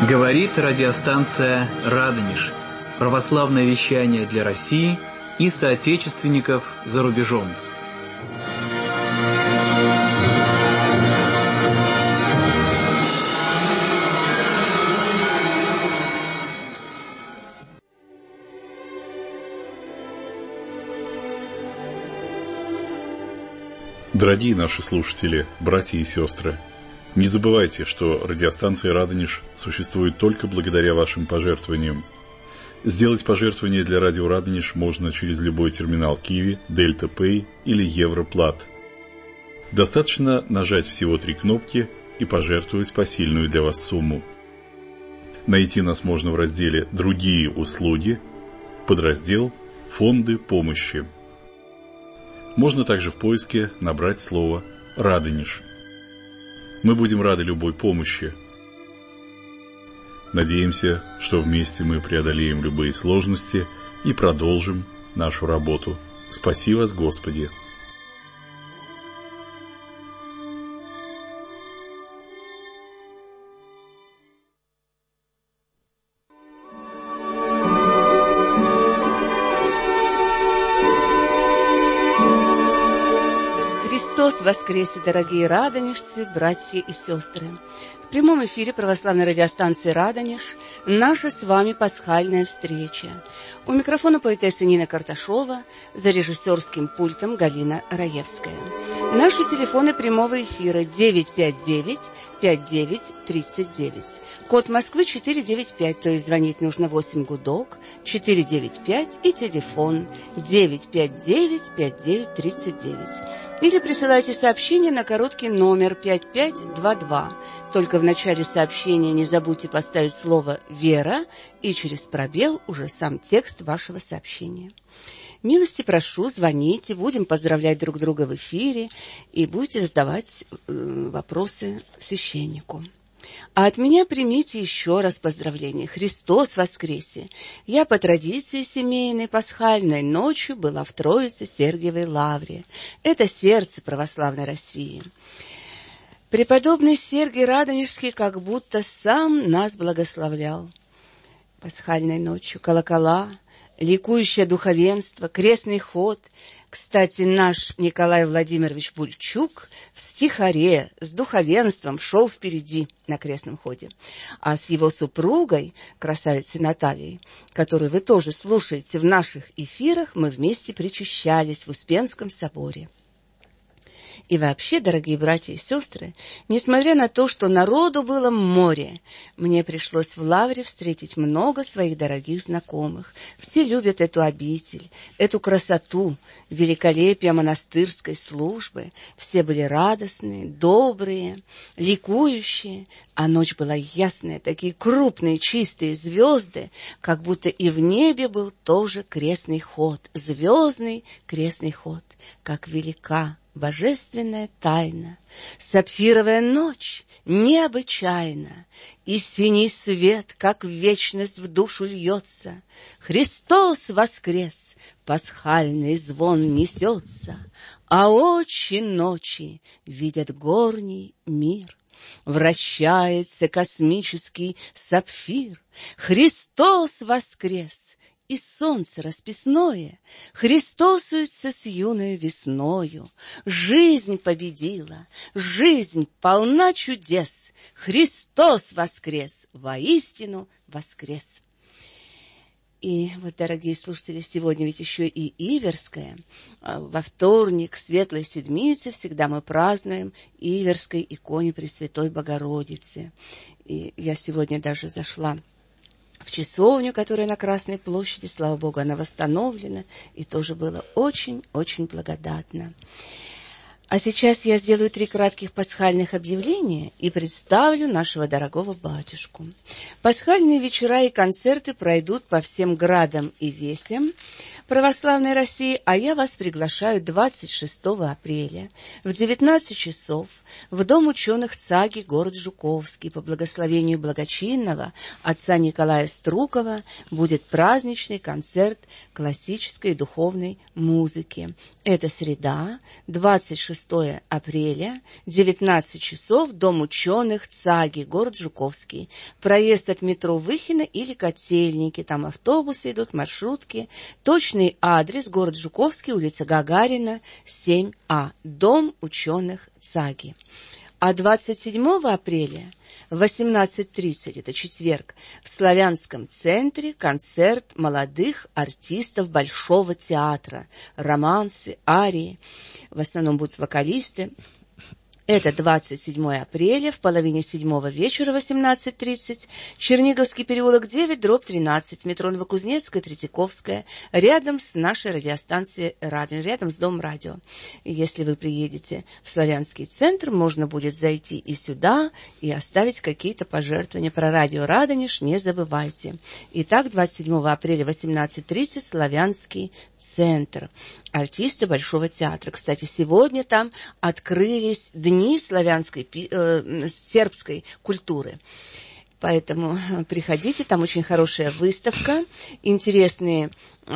Говорит радиостанция «Радонеж». Православное вещание для России и соотечественников за рубежом. Дорогие наши слушатели, братья и сестры, не забывайте, что радиостанция «Радонеж» существует только благодаря вашим пожертвованиям. Сделать пожертвование для радио «Радонеж» можно через любой терминал Киви, Дельта Пэй или Европлат. Достаточно нажать всего 3 кнопки и пожертвовать посильную для вас сумму. Найти нас можно в разделе «Другие услуги», подраздел «Фонды помощи». Можно также в поиске набрать слово «Радонеж». Мы будем рады любой помощи. Надеемся, что вместе мы преодолеем любые сложности и продолжим нашу работу. Спаси вас, Господи! Христос воскресе, дорогие радонежцы, братья и сестры! В прямом эфире православной радиостанции «Радонеж» наша с вами пасхальная встреча. У микрофона поэтесса Нина Карташова, за режиссерским пультом Галина Раевская. Наши телефоны прямого эфира 959-5939. Код Москвы 495, то есть звонить нужно 8 гудок, 495 и телефон 959-5939. Или присылайте сообщение на короткий номер 5522. Только в начале сообщения не забудьте поставить слово «Вера» и через пробел уже сам текст вашего сообщения. Милости прошу, звоните, будем поздравлять друг друга в эфире и будете задавать вопросы священнику. А от меня примите еще раз поздравления. Христос воскресе! Я по традиции семейной пасхальной ночью была в Троице Сергиевой Лавре. Это сердце православной России. Преподобный Сергий Радонежский как будто сам нас благословлял. Пасхальной ночью колокола, ликующее духовенство, крестный ход. Кстати, наш Николай Владимирович Бульчук в стихаре с духовенством шел впереди на крестном ходе. А с его супругой, красавицей Натальей, которую вы тоже слушаете в наших эфирах, мы вместе причащались в Успенском соборе. И вообще, дорогие братья и сестры, несмотря на то, что народу было море, мне пришлось в Лавре встретить много своих дорогих знакомых. Все любят эту обитель, эту красоту, великолепие монастырской службы. Все были радостные, добрые, ликующие, а ночь была ясная, такие крупные чистые звезды, как будто и в небе был тоже крестный ход, звездный крестный ход, как велика божественная тайна, сапфировая ночь необычайна, и синий свет, как в вечность, в душу льется. Христос воскрес, пасхальный звон несется, а очи ночи видят горний мир. Вращается космический сапфир. Христос воскрес, и солнце расписное христосуется с юною весною. Жизнь победила, жизнь полна чудес. Христос воскрес, воистину воскрес. И вот, дорогие слушатели, сегодня ведь еще и Иверская. Во вторник, Светлой Седмицы, всегда мы празднуем Иверской иконе Пресвятой Богородицы. И я сегодня даже зашла в часовню, которая на Красной площади, слава Богу, она восстановлена, и тоже было очень-очень благодатно. А сейчас я сделаю 3 кратких пасхальных объявления и представлю нашего дорогого батюшку. Пасхальные вечера и концерты пройдут по всем градам и весям православной России, а я вас приглашаю 26 апреля в 19 часов в Дом ученых ЦАГИ, город Жуковский. По благословению благочинного отца Николая Струкова будет праздничный концерт классической и духовной музыки. Это среда, 26 26 апреля, 19 часов, Дом ученых ЦАГИ, город Жуковский. Проезд от метро Выхино или Котельники, там автобусы идут, маршрутки. Точный адрес: город Жуковский, улица Гагарина, 7А, Дом ученых ЦАГИ. А 27 апреля в 18:30, это четверг, в Славянском центре концерт молодых артистов Большого театра. Романсы, арии. В основном будут вокалисты. Это 27 апреля, в половине 7 вечера, 18:30, Черниговский переулок 9, дробь 13, метро Новокузнецкая, Третьяковская, рядом с нашей радиостанцией «Радио», рядом с Домом радио. И если вы приедете в Славянский центр, можно будет зайти и сюда, и оставить какие-то пожертвования. Про радио «Радонеж» не забывайте. Итак, 27 апреля, 18:30, Славянский центр. Артисты Большого театра. Кстати, сегодня там открылись дни славянской, сербской культуры. Поэтому приходите, там очень хорошая выставка, интересные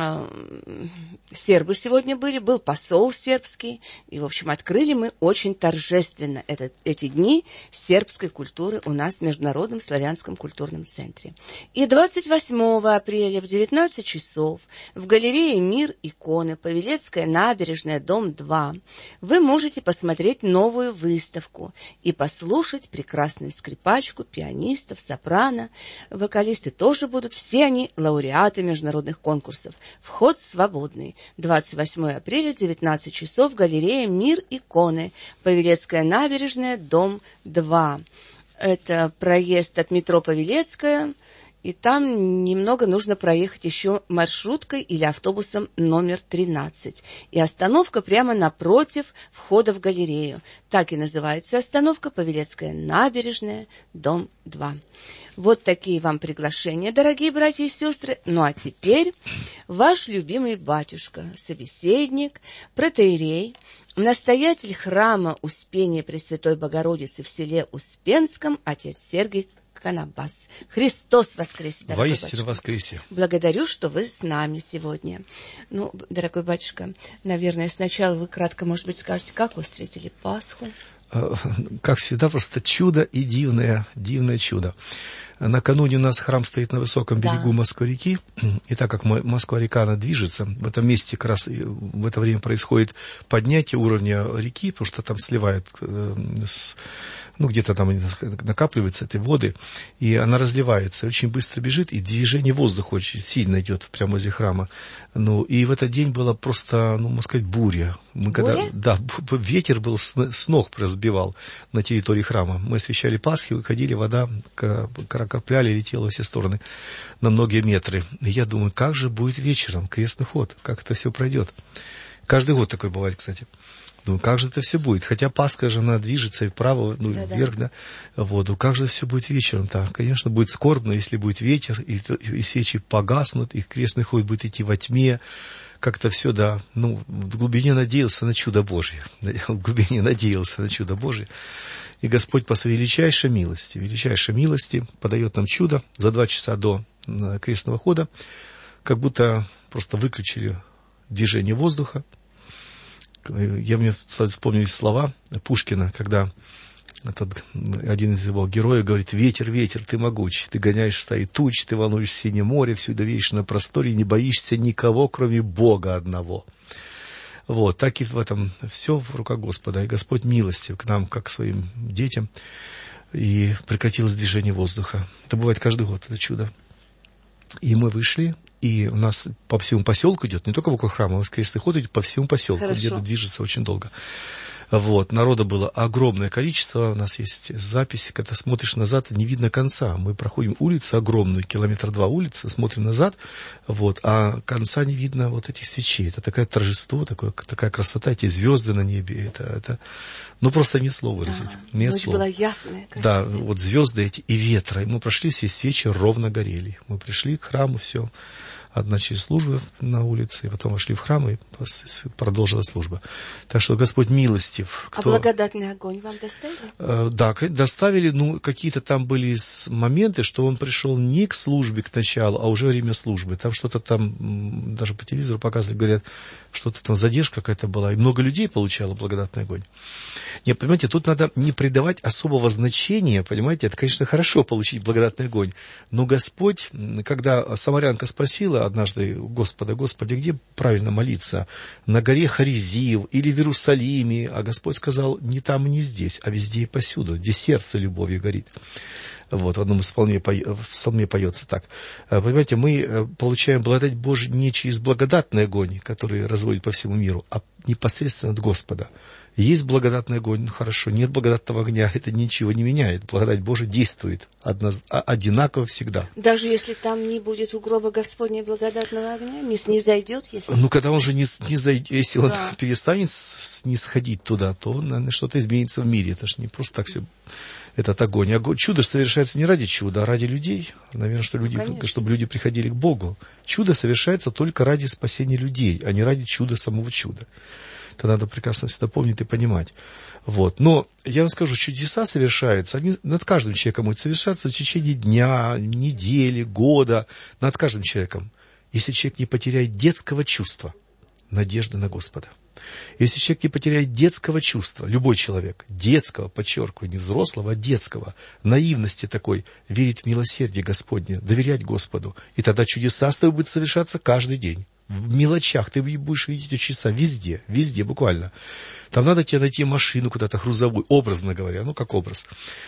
сербы сегодня были, был посол сербский, и, в общем, открыли мы очень торжественно эти дни сербской культуры у нас в Международном славянском культурном центре. И 28 апреля в 19 часов в галерее «Мир иконы», Павелецкая набережная, дом 2, вы можете посмотреть новую выставку и послушать прекрасную скрипачку, пианистов, сопрано. Вокалисты тоже будут, все они лауреаты международных конкурсов. Вход свободный. 28 апреля, 19 часов, галерея «Мир иконы», Павелецкая набережная, дом 2. Это проезд от метро Павелецкая, и там немного нужно проехать еще маршруткой или автобусом номер 13. И остановка прямо напротив входа в галерею. Так и называется остановка: Павелецкая набережная, дом 2. Вот такие вам приглашения, дорогие братья и сестры. Ну а теперь ваш любимый батюшка, собеседник, протоиерей, настоятель храма Успения Пресвятой Богородицы в селе Успенском, отец Сергий Канабас. Христос воскресе, дорогой воистину батюшка. воскресе. Благодарю, что вы с нами сегодня. Ну, дорогой батюшка, наверное, сначала вы кратко, может быть, скажете, как вы встретили Пасху? Как всегда, просто чудо и дивное чудо. Накануне у нас храм стоит на высоком берегу Москвы-реки, и так как Москва-река, она движется, в этом месте как раз в это время происходит поднятие уровня реки, потому что там сливает, где-то там накапливаются эти воды, и она разливается, очень быстро бежит, и движение воздуха очень сильно идет прямо возле храма. Ну, и в этот день была просто, можно сказать, буря. Ветер был с ног разбивал на территории храма. Мы освещали Пасхи, выходили, вода капляли, летела во все стороны на многие метры. И я думаю, как же будет вечером крестный ход, как это все пройдет. Каждый год такое бывает, кстати. Думаю, как же это все будет? Хотя Пасха же, она движется и вправо, вверх, да, в воду. Как же все будет вечером? Да, конечно, будет скорбно, если будет ветер, и свечи погаснут, и крестный ход будет идти во тьме. Как-то все, да, в глубине надеялся на чудо Божье. В глубине надеялся на чудо Божье. И Господь по своей величайшей милости подает нам чудо за 2 часа до крестного хода, как будто просто выключили движение воздуха. Мне вспомнились слова Пушкина, когда один из его героев говорит: «Ветер, ветер, ты могуч, ты гоняешь стаи туч, ты волнуешь синее море, всюду веешь на просторе, не боишься никого, кроме Бога одного». Вот, так и в этом все в руках Господа, и Господь милостив к нам, как к своим детям, и прекратилось движение воздуха. Это бывает каждый год, это чудо. И мы вышли, и у нас по всему поселку идет, не только вокруг храма, у нас крестный ход идет по всему поселку, где-то движется очень долго. Вот, народа было огромное количество, у нас есть запись, когда смотришь назад, не видно конца. Мы проходим улицу огромную, 2 километра улицы, смотрим назад, вот, а конца не видно вот этих свечей. Это такое торжество, такая красота, эти звезды на небе, это просто нет слов выразить. Ночь была ясная, красивая. Да, вот звезды эти и ветра. И мы прошли, все свечи ровно горели. Мы пришли к храму, все. начали службы на улице, и потом вошли в храм, и продолжилась служба. Так что Господь милостив. А благодатный огонь вам доставили? Да, доставили, ну, какие-то там были моменты, что он пришел не к службе, к началу, а уже время службы. Там что-то там, даже по телевизору показывали, говорят, что-то там задержка какая-то была, и много людей получало благодатный огонь. Нет, понимаете, тут надо не придавать особого значения, понимаете, это, конечно, хорошо получить благодатный огонь, но Господь, когда самарянка спросила однажды Господа: Господи, где правильно молиться, на горе Харизиев или в Иерусалиме, а Господь сказал: не там и не здесь, а везде и повсюду, где сердце любовью горит. Вот, в одном из псалме поется так. Понимаете, мы получаем благодать Божию не через благодатный огонь, который разводит по всему миру, а непосредственно от Господа. Есть благодатный огонь, ну хорошо, нет благодатного огня, это ничего не меняет. Благодать Божия действует одинаково всегда. Даже если там не будет у гроба Господня благодатного огня, не снизойдет, если... Ну, когда он же не зайдет, если он перестанет снисходить туда, то, наверное, что-то изменится в мире. Это же не просто так все... Этот огонь. Чудо совершается не ради чуда, а ради людей. Наверное, чтобы люди приходили к Богу. Чудо совершается только ради спасения людей, а не ради чуда самого чуда. Это надо прекрасно всегда помнить и понимать. Вот. Но я вам скажу, чудеса совершаются, они над каждым человеком могут совершаться в течение дня, недели, года, над каждым человеком. Если человек не потеряет детского чувства, надежды на Господа. Если человек не потеряет детского чувства, любой человек, детского, подчеркиваю, не взрослого, а детского, наивности такой, верить в милосердие Господне, доверять Господу, и тогда чудеса с тобой будут совершаться каждый день. В мелочах ты будешь видеть чудеса везде, везде буквально. Там надо тебе найти машину куда-то грузовую, образно говоря, ну как образ.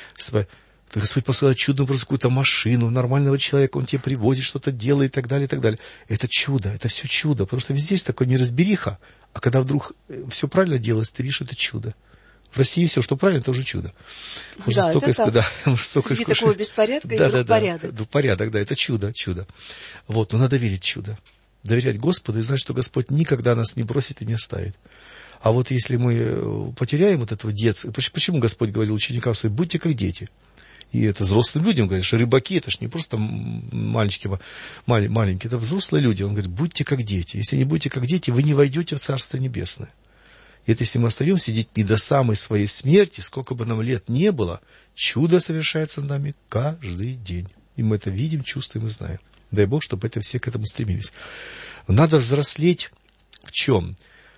Господь посылает чудную просто какую-то машину, нормального человека, он тебе привозит, что-то делает и так далее, и так далее. Это чудо, это все чудо, потому что везде есть такое неразбериха, а когда вдруг все правильно делается, ты видишь, это чудо. В России все, что правильно, это уже чудо. Да, это так. Среди такого беспорядка и вдруг порядок. Да, порядок, да, это чудо. Вот, но надо верить в чудо. Доверять Господу и знать, что Господь никогда нас не бросит и не оставит. А вот если мы потеряем вот этого детства, почему Господь говорил ученикам своим: будьте как дети? И это взрослым людям говорит, что рыбаки, это ж не просто мальчики маленькие, это взрослые люди. Он говорит: будьте как дети. Если не будете как дети, вы не войдете в Царство Небесное. И это если мы остаемся детьми до самой своей смерти, сколько бы нам лет не было, чудо совершается над нами каждый день. И мы это видим, чувствуем и знаем. Дай Бог, чтобы это все к этому стремились. Надо взрослеть в чем?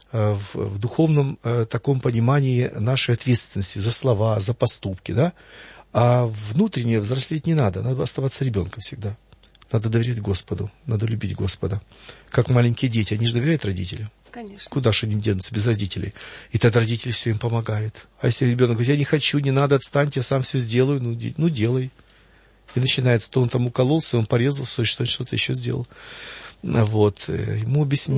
В духовном таком понимании нашей ответственности за слова, за поступки, да? А внутренне взрослеть не надо оставаться ребенком всегда. Надо доверять Господу, надо любить Господа. Как маленькие дети, они же доверяют родителям. Конечно. Куда же они денутся без родителей? И тогда родители все им помогают. А если ребенок говорит: я не хочу, не надо, отстаньте, я сам все сделаю, ну делай. И начинается, то он там укололся, он порезался, что-то еще сделал. Вот. Ему объяснить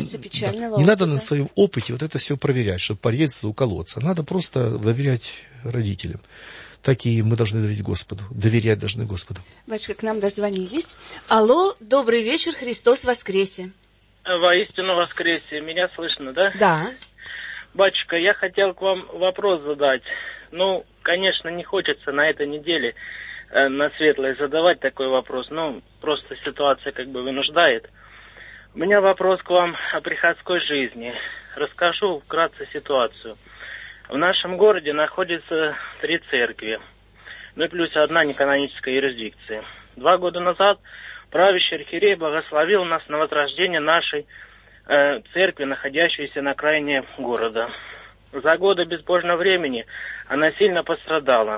не надо на своем опыте вот это все проверять, чтобы порезаться, уколоться. Надо просто доверять родителям. Так и мы должны доверять Господу. Доверять должны Господу. Батюшка, к нам дозвонились. Алло, добрый вечер, Христос воскресе. Воистину воскресе. Меня слышно, да? Да. Батюшка, я хотел к вам вопрос задать. Ну, конечно, не хочется на этой неделе на светлое задавать такой вопрос. Ну, просто ситуация как бы вынуждает. У меня вопрос к вам о приходской жизни. Расскажу вкратце ситуацию. В нашем городе находится 3 церкви, ну и плюс 1 неканоническая юрисдикция. 2 года назад правящий архиерей благословил нас на возрождение нашей церкви, находящейся на окраине города. За годы безбожного времени она сильно пострадала.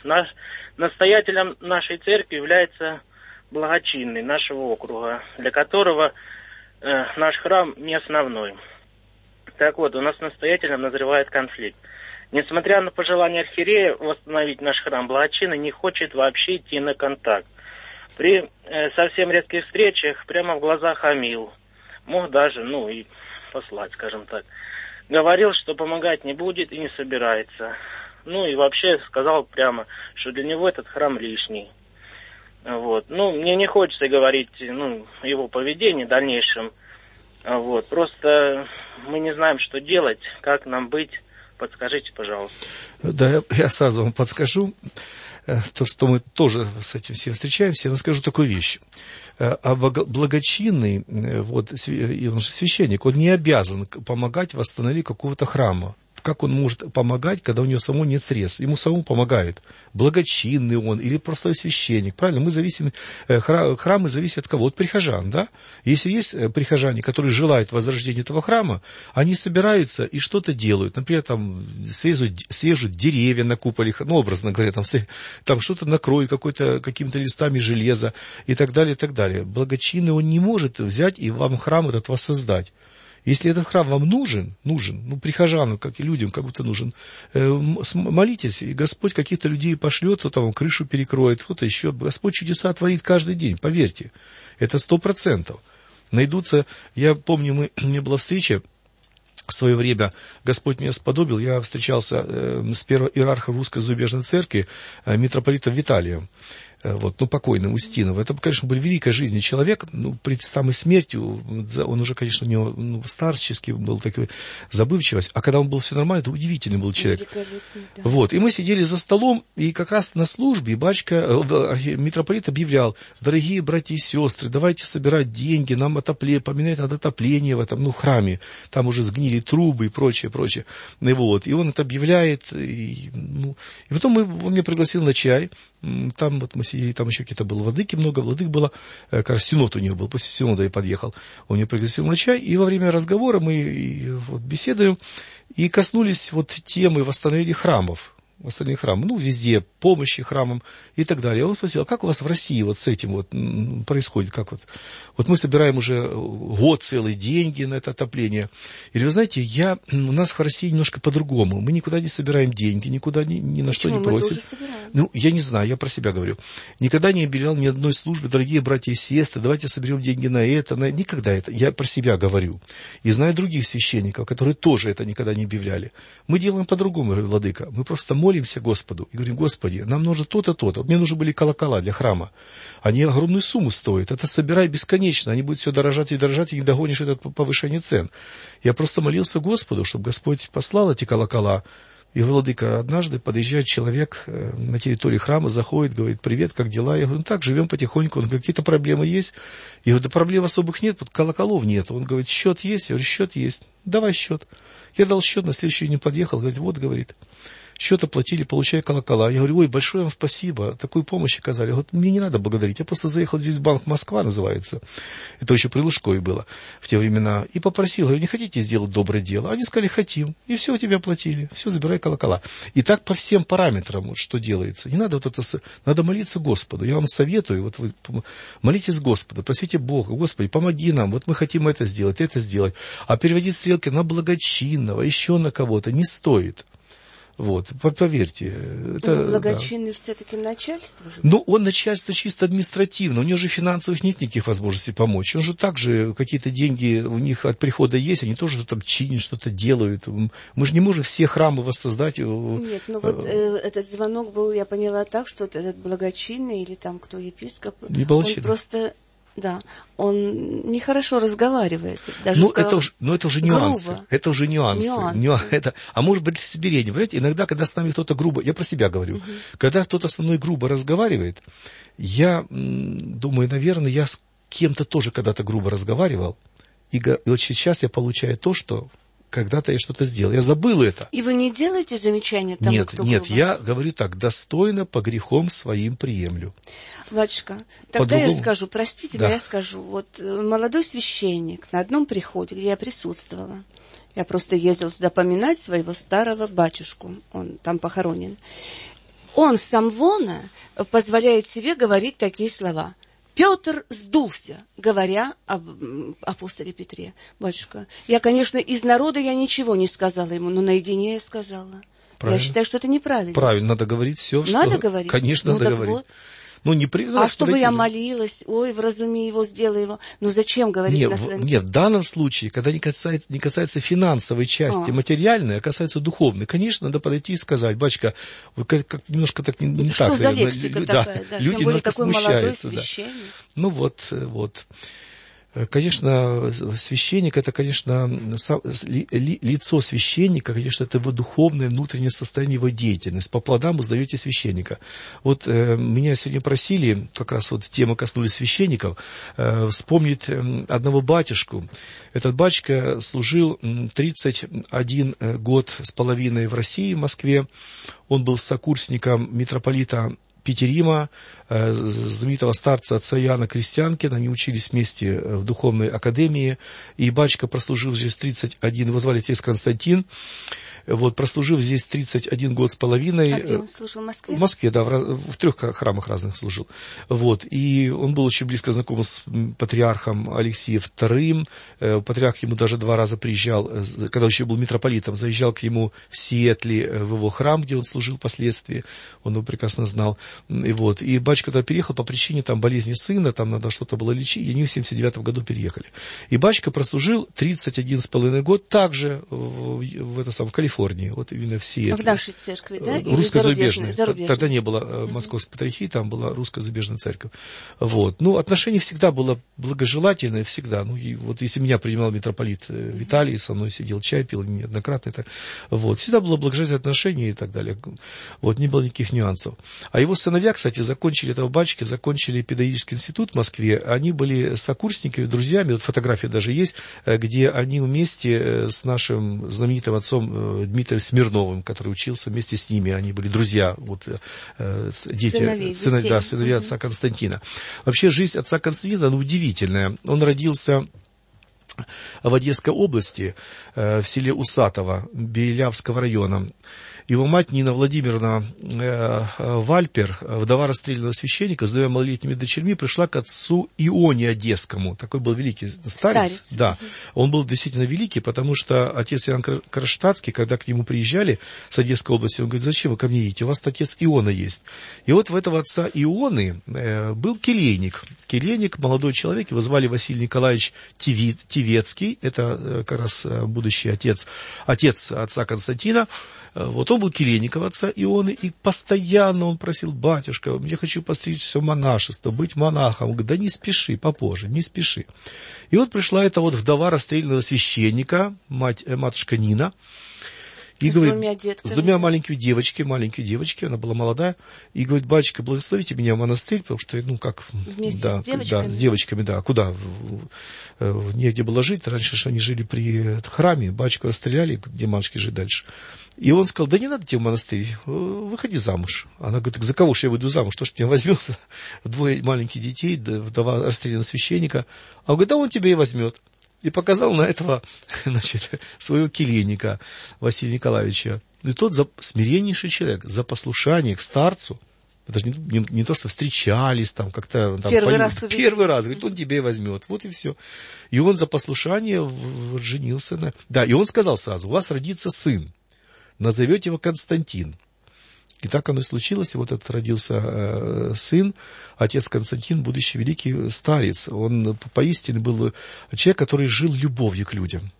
Настоятелем нашей церкви является благочинный нашего округа, для которого наш храм не основной. Так вот, у нас настоятелем назревает конфликт. Несмотря на пожелание архиерея восстановить наш храм, благочинный не хочет вообще идти на контакт. При совсем редких встречах прямо в глаза хамил. Мог даже, и послать, скажем так. Говорил, что помогать не будет и не собирается. И вообще сказал прямо, что для него этот храм лишний. Вот. Мне не хочется говорить, его поведение дальнейшем. Вот. Просто мы не знаем, что делать, как нам быть подскажите, пожалуйста. Да, я сразу вам подскажу. То, что мы тоже с этим всем встречаемся, я вам скажу такую вещь. А благочинный, вот, он же священник, он не обязан помогать в восстановлении какого-то храма. Как он может помогать, когда у него самого нет средств? Ему самому помогает. Благочинный он или простой священник. Правильно? Мы зависим, храмы зависят от кого? От прихожан, да? Если есть прихожане, которые желают возрождения этого храма, они собираются и что-то делают. Например, там свяжут деревья на куполе, ну, образно говоря, там что-то накроют какими-то листами железа и так далее, и так далее. Благочинный он не может взять и вам храм этот воссоздать. Если этот храм вам нужен, ну, прихожанам, как и людям, как будто нужен, молитесь, и Господь каких-то людей пошлет, кто-то вам крышу перекроет, кто-то еще. Господь чудеса творит каждый день, поверьте. Это 100%. Найдутся, я помню, у меня была встреча, в свое время Господь меня сподобил, я встречался с первым иерархом Русской Зарубежной Церкви, митрополитом Виталием. Вот, ну, покойным Устиновым. Это, конечно, был великой жизни человек, ну, при самой смерти, он уже, конечно, у него старческий был, такой забывчивость, а когда он был все нормально, это удивительный был человек. Да. Вот, и мы сидели за столом, и как раз на службе митрополит объявлял: дорогие братья и сестры, давайте собирать деньги, нам поминать надо отопление в этом, ну, храме, там уже сгнили трубы и прочее. И вот, и он это объявляет, и потом он меня пригласил на чай. Там вот мы сидели, там еще какие-то было владыки, много владык было, как раз синод у него был, после синода я подъехал, он меня пригласил на чай, и во время разговора мы вот беседуем, и коснулись вот темы восстановления храмов. Остальных храмов, ну, везде, помощи храмам и так далее. Он спросил: а как у вас в России вот с этим вот происходит? Как вот мы собираем уже год целый деньги на это отопление. Или вы знаете, у нас в России немножко по-другому. Мы никуда не собираем деньги, никуда ни на что не просим. Ну, я не знаю, я про себя говорю. Никогда не объявлял ни одной службы: дорогие братья и сестры, давайте соберем деньги на это, никогда это. Я про себя говорю. И знаю других священников, которые тоже это никогда не объявляли. Мы делаем по-другому, владыка. Мы просто молимся Господу и говорим: Господи, нам нужно то-то, то-то. Мне нужны были колокола для храма. Они огромную сумму стоят. Это собирай бесконечно. Они будут все дорожать, и не догонишь это повышение цен. Я просто молился Господу, чтобы Господь послал эти колокола. И, владыка, однажды подъезжает человек на территории храма, заходит, говорит: привет, как дела? Я говорю: ну так, живем потихоньку. Он говорит: какие-то проблемы есть? Я говорю: да проблем особых нет, колоколов нет. Он говорит: счет есть? Я говорю: счет есть. Давай счет. Я дал счет, на следующий день подъехал, говорит: вот, говорит, счет оплатили, получаю колокола. Я говорю: ой, большое вам спасибо, такую помощь оказали. Вот мне не надо благодарить, я просто заехал здесь в банк Москва, называется. Это еще при Лужкове было в те времена. И попросил, говорю: не хотите сделать доброе дело? Они сказали: хотим. И все, тебе оплатили. Все, забирай колокола. И так по всем параметрам, вот что делается. Не надо вот это, надо молиться Господу. Я вам советую, вот вы молитесь Господу, просите Бога: Господи, помоги нам, вот мы хотим это сделать. А переводить стрелки на благочинного, еще на кого-то не стоит. Вот, поверьте. Это, благочинный все-таки начальство же? Ну, он начальство чисто административно, у него же финансовых нет никаких возможностей помочь. Он же также, какие-то деньги у них от прихода есть, они тоже там чинят, что-то делают. Мы же не можем все храмы воссоздать. Нет, ну вот этот звонок был, я поняла так, что этот благочинный или там кто епископ, он просто... Да, он нехорошо разговаривает. Даже это уже нюансы. Это уже нюансы. А может быть, для смирения. Понимаете, иногда, когда с нами кто-то грубо... Я про себя говорю. Когда кто-то со мной грубо разговаривает, я думаю, наверное, я с кем-то тоже когда-то грубо разговаривал. И вот сейчас я получаю то, что... Когда-то я что-то сделал. Я забыл это. И вы не делаете замечания тому, кто грубо? Нет, я говорю так: достойно по грехам своим приемлю. Батюшка, тогда я скажу, простите, но я скажу. Вот молодой священник на одном приходе, где я присутствовала, я просто ездила туда поминать своего старого батюшку, он там похоронен. Он с амвона позволяет себе говорить такие слова: Петр сдулся, говоря об апостоле Петре. Батюшка, я, конечно, из народа я ничего не сказала ему, но наедине я сказала. Правильно. Я считаю, что это неправильно. Правильно, надо говорить все, что... Надо говорить? Конечно, надо говорить. Вот. Чтобы я молилась, ой, вразуми его, сделай его. Ну, зачем говорить на своем... Нет, в данном случае, когда не касается финансовой части, материальной, а касается духовной, конечно, надо подойти и сказать: батюшка, вы как немножко так не что так. Что за лексика такая? Да, люди тем более такой смущаются. Молодой священник. Ну, вот. Конечно, священник, это, конечно, лицо священника, конечно, это его духовное, внутреннее состояние, его деятельность. По плодам узнаете священника. Вот меня сегодня просили, как раз вот темы коснулись священников, вспомнить одного батюшку. Этот батюшка служил 31 год с половиной в России, в Москве. Он был сокурсником митрополита Петерима, знаменитого старца отца Иоанна Крестьянкина. Они учились вместе в духовной академии. И батюшка, прослужив здесь 31, его звали отец Константин. Вот, прослужив здесь 31 год с половиной. А где он служил, в Москве? В Москве, да, в 3 храмах разных служил. Вот, и он был очень близко знаком с патриархом Алексием II. Патриарх ему даже 2 раза приезжал, когда еще был митрополитом, заезжал к нему в Сиэтле, в его храм, где он служил впоследствии. Он его прекрасно знал. И вот, и батюшка тогда переехал по причине там болезни сына, там надо что-то было лечить, и они в 79 году переехали. И батюшка прослужил 31,5 год также в Калифорнии. Вот именно в Сиэтле. В нашей церкви, да? Русско-зарубежной. Тогда не было московской патриархии, там была русско-зарубежная церковь. Вот. Ну, отношение всегда было благожелательное, всегда. Ну, и вот если меня принимал митрополит Виталий, со мной сидел, чай пил неоднократно. Так, вот. Всегда было благожелательное отношение и так далее. Вот. Не было никаких нюансов. А его сыновья, кстати, этого батюшки, закончили педагогический институт в Москве. Они были сокурсниками, друзьями. Вот фотография даже есть, где они вместе с нашим знаменитым отцом Дмитрием Смирновым, который учился вместе с ними, они были друзья, вот, сыновья отца Константина. Вообще жизнь отца Константина, она удивительная. Он родился в Одесской области, в селе Усатово, Белявского района. Его мать Нина Владимировна Вальпер, вдова расстрелянного священника, с 2 малолетними дочерьми, пришла к отцу Ионе Одесскому. Такой был великий старец. Да. Он был действительно великий, потому что отец Иоанн Кронштадтский, когда к нему приезжали с Одесской области, он говорит: зачем вы ко мне едете? У вас отец Иона есть. И вот в этого отца Ионы был келейник. Келейник, молодой человек, его звали Василий Николаевич Тивецкий. Это как раз будущий отец отца Константина. Вот он был келейником отца Ионы, и постоянно он просил: батюшка, я хочу постричься в монашество, быть монахом. Он говорит: да не спеши, попозже, не спеши. И вот пришла эта вот вдова расстрелянного священника, матушка Нина, и говорит, с 2 маленькими девочками, она была молодая, и говорит: батюшка, благословите меня в монастырь, потому что, ну, как... Вместе с девочками? Да, с девочками, да. Куда? Негде было жить, раньше же они жили при храме, батюшку расстреляли, где мальчики жить дальше. И он сказал: да не надо тебе в монастырь, выходи замуж. Она говорит: так за кого же я выйду замуж, что ж меня возьмет? 2 маленьких детей, вдова расстрелянного священника. А он говорит: да он тебя и возьмет. И показал на этого, значит, своего келейника Василия Николаевича. И тот смиреннейший человек, за послушание к старцу, это же не то, что встречались там как-то... Там, первый раз, говорит, он тебя и возьмет, вот и все. И он за послушание женился. Да, и он сказал сразу: у вас родится сын, назовете его Константин. И так оно и случилось, и вот этот родился сын, отец Константин, будущий великий старец. Он поистине был человек, который жил любовью к людям.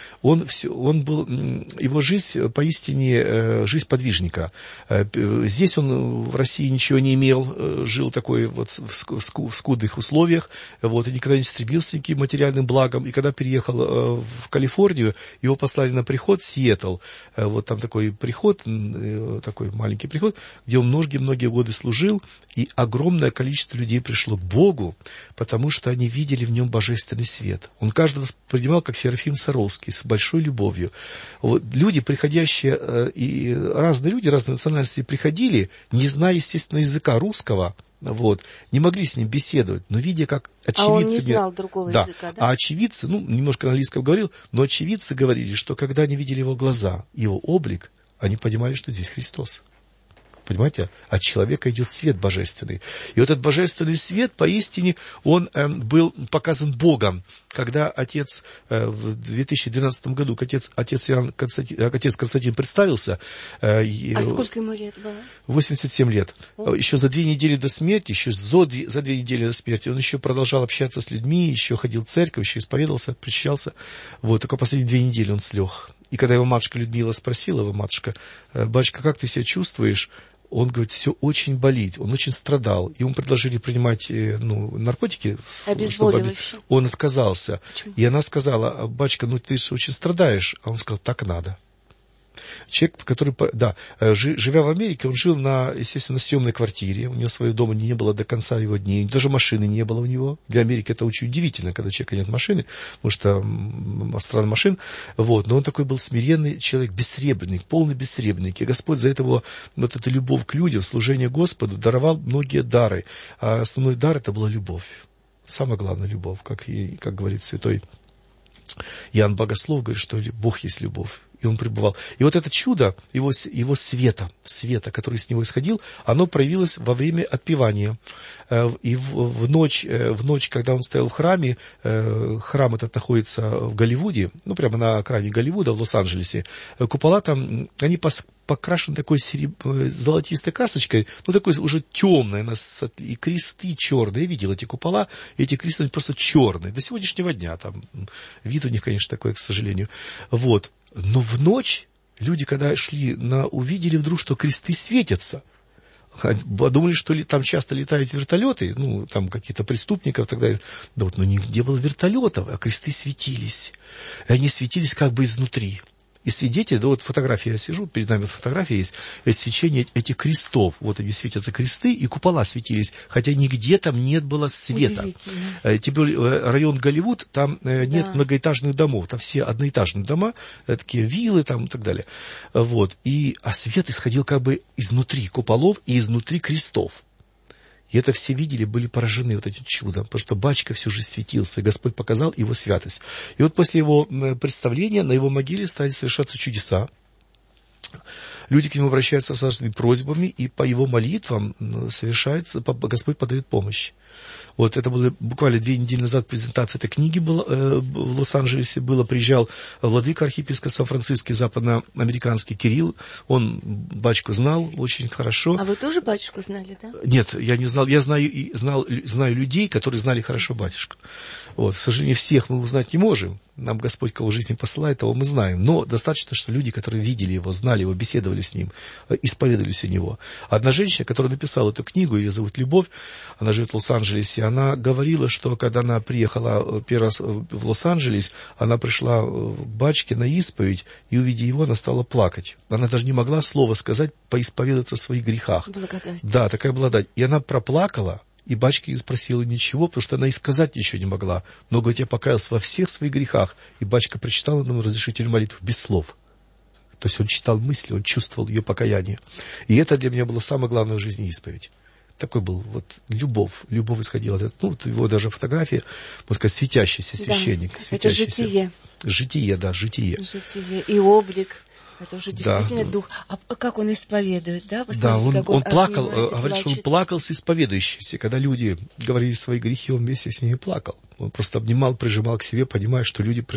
Его жизнь поистине жизнь подвижника. Здесь он в России ничего не имел, жил такой вот в скудных условиях, вот, и никогда не стремился к никаким материальным благам. И когда переехал в Калифорнию, его послали на приход в Сиэтл. Вот там такой приход, такой маленький приход, где он многие годы служил, и огромное количество людей пришло к Богу, потому что они видели в нем божественный свет. Он каждого принимал как Серафим Саровский, с большой любовью. Вот, люди, приходящие, и разные люди, разные национальности приходили, не зная, естественно, языка русского, вот, не могли с ним беседовать, но видя, как очевидцы... А он не знал другого языка, да? А очевидцы, немножко на английском говорил, но очевидцы говорили, что когда они видели его глаза, его облик, они понимали, что здесь Христос. Понимаете, от человека идет свет божественный. И вот этот божественный свет, поистине, он был показан Богом. Когда отец в 2012 году, отец Константин представился... А сколько ему лет было? 87 лет. Еще за 2 недели до смерти, за 2 недели до смерти он еще продолжал общаться с людьми, еще ходил в церковь, еще исповедовался, причащался. Вот, только последние 2 недели он слег. И когда его матушка Людмила спросила, батюшка, как ты себя чувствуешь? Он говорит, все очень болит, он очень страдал. Ему предложили принимать наркотики. Обезболивающие. Он отказался. Почему? И она сказала, батюшка, ты же очень страдаешь. А он сказал, так надо. Человек, который, живя в Америке, он жил естественно, на съемной квартире. У него своего дома не было до конца его дней. Даже машины не было у него. Для Америки это очень удивительно, когда у человека нет машины, потому что страна машин. Вот. Но он такой был смиренный человек, бессребренник, полный бессребренник. И Господь за этого, вот эту любовь к людям, служение Господу, даровал многие дары. А основной дар это была любовь. Самое главное любовь, как говорит святой Иоанн Богослов, говорит, что Бог есть любовь. И он пребывал. И вот это чудо его света, который с него исходил, оно проявилось во время отпевания. И в ночь, когда он стоял в храме, храм этот находится в Голливуде, прямо на окраине Голливуда, в Лос-Анджелесе, купола там, они покрашены такой золотистой красочкой, такой уже темной, и кресты черные. Я видел эти купола, и эти кресты просто черные. До сегодняшнего дня там вид у них, конечно, такой, к сожалению. Вот. Но в ночь люди, когда шли, увидели вдруг, что кресты светятся. Подумали, что там часто летают вертолеты, там какие-то преступников и так далее. Но нигде было вертолетов, а кресты светились. И они светились как бы изнутри. И свидетель, фотография, я сижу, перед нами фотография есть, свечение этих крестов. Вот они светятся, кресты, и купола светились, хотя нигде там не было света. Теперь район Голливуд, там нет многоэтажных домов, там все одноэтажные дома, такие виллы там и так далее. Вот. А свет исходил как бы изнутри куполов и изнутри крестов. И это все видели, были поражены вот этим чудом, потому что батюшка всю жизнь светился, и Господь показал его святость. И вот после его представления на его могиле стали совершаться чудеса. Люди к нему обращаются с разными просьбами, и по его молитвам Господь подает помощь. Вот это было буквально 2 недели назад презентация этой книги была, в Лос-Анджелесе приезжал владыка архиепископ Сан-Франциский, западноамериканский Кирилл, он батюшку знал очень хорошо. А вы тоже батюшку знали, да? Нет, я не знал, я знаю людей, которые знали хорошо батюшку. Вот, к сожалению, всех мы узнать не можем, нам Господь кого в жизни посылает, того мы знаем, но достаточно, что люди, которые видели его, знали его, беседовали с ним, исповедовались у него. Одна женщина, которая написала эту книгу, ее зовут Любовь, она живет в Лос-Анджелесе, она говорила, что когда она приехала первый раз в Лос-Анджелес, она пришла к батюшке на исповедь, и увидя его, она стала плакать. Она даже не могла слова сказать, поисповедаться в своих грехах. Благодать. Да, такая благодать. И она проплакала, и батюшка не спросила ничего, потому что она и сказать ничего не могла. Но, говорит, я покаялся во всех своих грехах. И батюшка прочитал ему разрешительную молитву без слов. То есть он читал мысли, он чувствовал ее покаяние. И это для меня было самое главное в жизни исповедь. Такой был любовь исходила. Его даже фотография, можно сказать, светящийся священник. Да, светящийся. Это житие. Житие. Житие. И облик. Это уже действительно дух. А как он исповедует, да? Посмотрите, он плакал, говорит, что он плакал с исповедующимися. Когда люди говорили свои грехи, он вместе с ними плакал. Он просто обнимал, прижимал к себе, понимая, что люди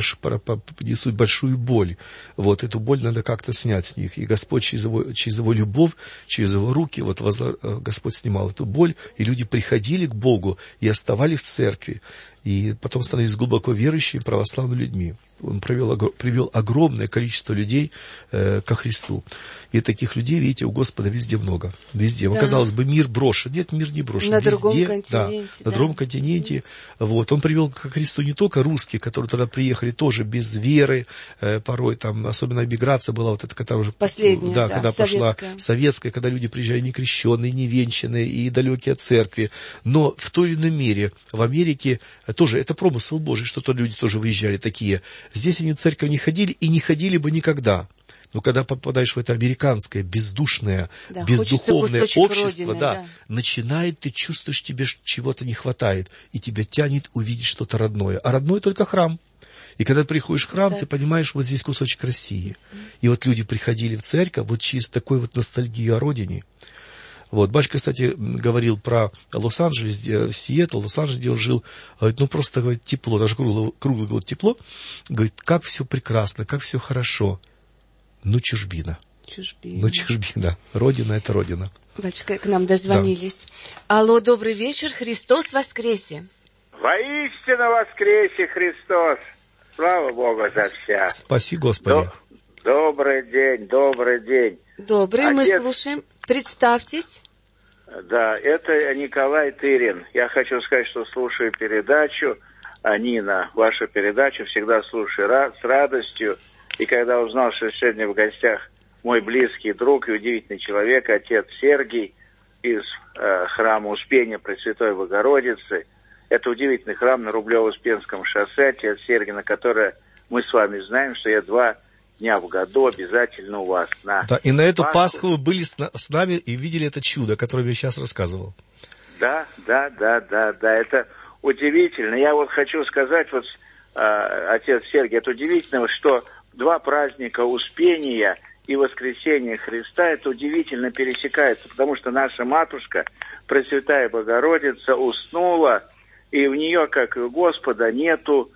несут большую боль. Вот эту боль надо как-то снять с них. И Господь через его любовь, через его руки, Господь снимал эту боль, и люди приходили к Богу и оставались в церкви. И потом становились глубоко верующими православными людьми. Он привел огромное количество людей ко Христу. И таких людей, видите, у Господа везде много. Везде. Да. Казалось бы, мир брошен. Нет, мир не брошен. На везде, другом континенте. На другом континенте. Вот. Он привел ко Христу не только русские, которые тогда приехали тоже без веры, порой там, особенно миграция была вот эта, когда уже... Последняя, когда пошла советская, когда люди приезжали некрещенные, невенчанные и далекие от церкви. Но в той или иной мере в Америке тоже это промысел Божий, что-то люди тоже выезжали такие. Здесь они в церковь не ходили и не ходили бы никогда. Но когда попадаешь в это американское, бездушное, бездуховное общество, родины, начинает, ты чувствуешь, тебе чего-то не хватает, и тебя тянет увидеть что-то родное. А родное только храм. И когда ты приходишь в храм, ты понимаешь, вот здесь кусочек России. И вот люди приходили в церковь вот через такой вот ностальгию о родине. Вот. Батюшка, кстати, говорил про Лос-Анджелес, Сиэтл, Лос-Анджелес, где он жил, говорит, просто говорит, тепло, даже круглый год тепло, говорит, как все прекрасно, как все хорошо. Чужбина. Чужбина. Родина — это родина. Батюшка, к нам дозвонились. Да. Алло, добрый вечер, Христос воскресе. Воистину воскресе Христос. Слава Богу за вся. Спаси Господи. Добрый день. Добрый, мы слушаем. Представьтесь. Да, это Николай Тырин. Я хочу сказать, что слушаю передачу, Нина, вашу передачу всегда слушаю с радостью. И когда узнал, что сегодня в гостях мой близкий друг и удивительный человек, отец Сергий из храма Успения Пресвятой Богородицы. Это удивительный храм на Рублево-Успенском шоссе, отец Сергий, на которое мы с вами знаем, что я 2 дня в году обязательно у вас. Да, и на эту Пасху вы были с нами и видели это чудо, которое я сейчас рассказывал. Да, это удивительно. Я вот хочу сказать, вот, отец Сергий, это удивительно, что 2 праздника Успения и Воскресения Христа, это удивительно пересекается, потому что наша матушка, Пресвятая Богородица, уснула, и у нее, как и у Господа, нету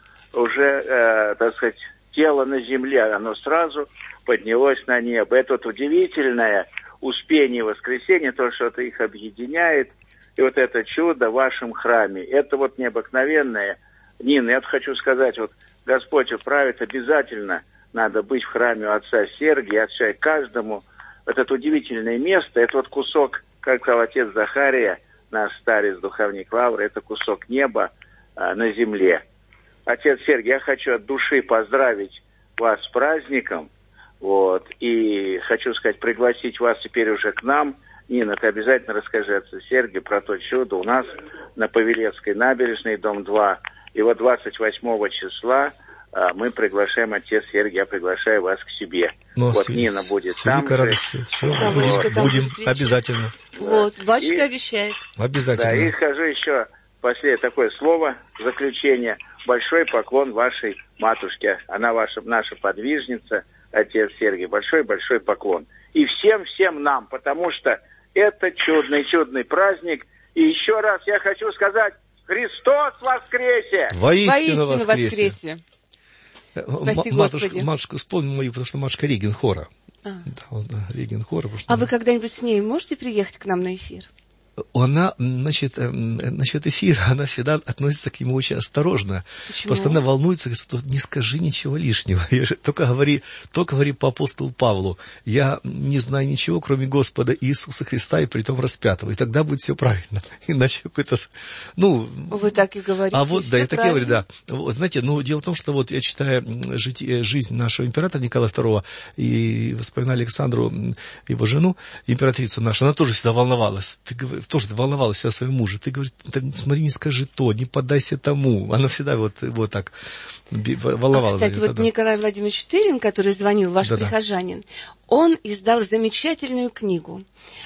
уже, так сказать, тела на земле, оно сразу поднялось на небо. Это вот удивительное Успение и Воскресение, то, что это их объединяет, и вот это чудо в вашем храме, это вот необыкновенное. Нина, я хочу сказать, вот Господь управит, обязательно надо быть в храме у отца Сергия, отца каждому. Вот это удивительное место, это вот кусок, как сказал отец Захария, наш старец, духовник Лавры, это кусок неба на земле. Отец Сергий, я хочу от души поздравить вас с праздником, вот, и хочу сказать, пригласить вас теперь уже к нам. Нина, ты обязательно расскажи отцу Сергию про то чудо у нас на Павелецкой набережной, дом 2. И вот 28 числа мы приглашаем, отец Сергий, я приглашаю вас к себе. Вот Нина будет там же. Будем обязательно. Вот, батюшка обещает. Обязательно. Да, и скажу еще последнее такое слово, заключение. Большой поклон вашей матушке. Она наша подвижница, отец Сергий. Большой-большой поклон. И всем нам, потому что это чудный праздник. И еще раз я хочу сказать, Христос воскресе! Воистину воскресе! Спасибо, Господи. Матушку вспомнил мою, потому что матушка Регин хора. Регин хора. А вы когда-нибудь с ней можете приехать к нам на эфир? Она, насчет эфира, она всегда относится к нему очень осторожно. Почему? Постоянно волнуется, говорит, что не скажи ничего лишнего. Только говори по апостолу Павлу. Я не знаю ничего, кроме Господа Иисуса Христа и притом распятого. И тогда будет все правильно. Иначе какой-то... Вы так и говорите. А вот, да, я так и говорю, да. Знаете, дело в том, что вот я читаю жизнь нашего императора Николая II и вспоминаю Александру, его жену, императрицу нашу, она тоже всегда волновалась. Тоже волновалась о своем муже. Ты, говорит, смотри, не скажи то, не поддайся тому. Она всегда вот так волновалась. Кстати, вот Николай Владимирович Тырин, который звонил, ваш прихожанин, он издал замечательную книгу.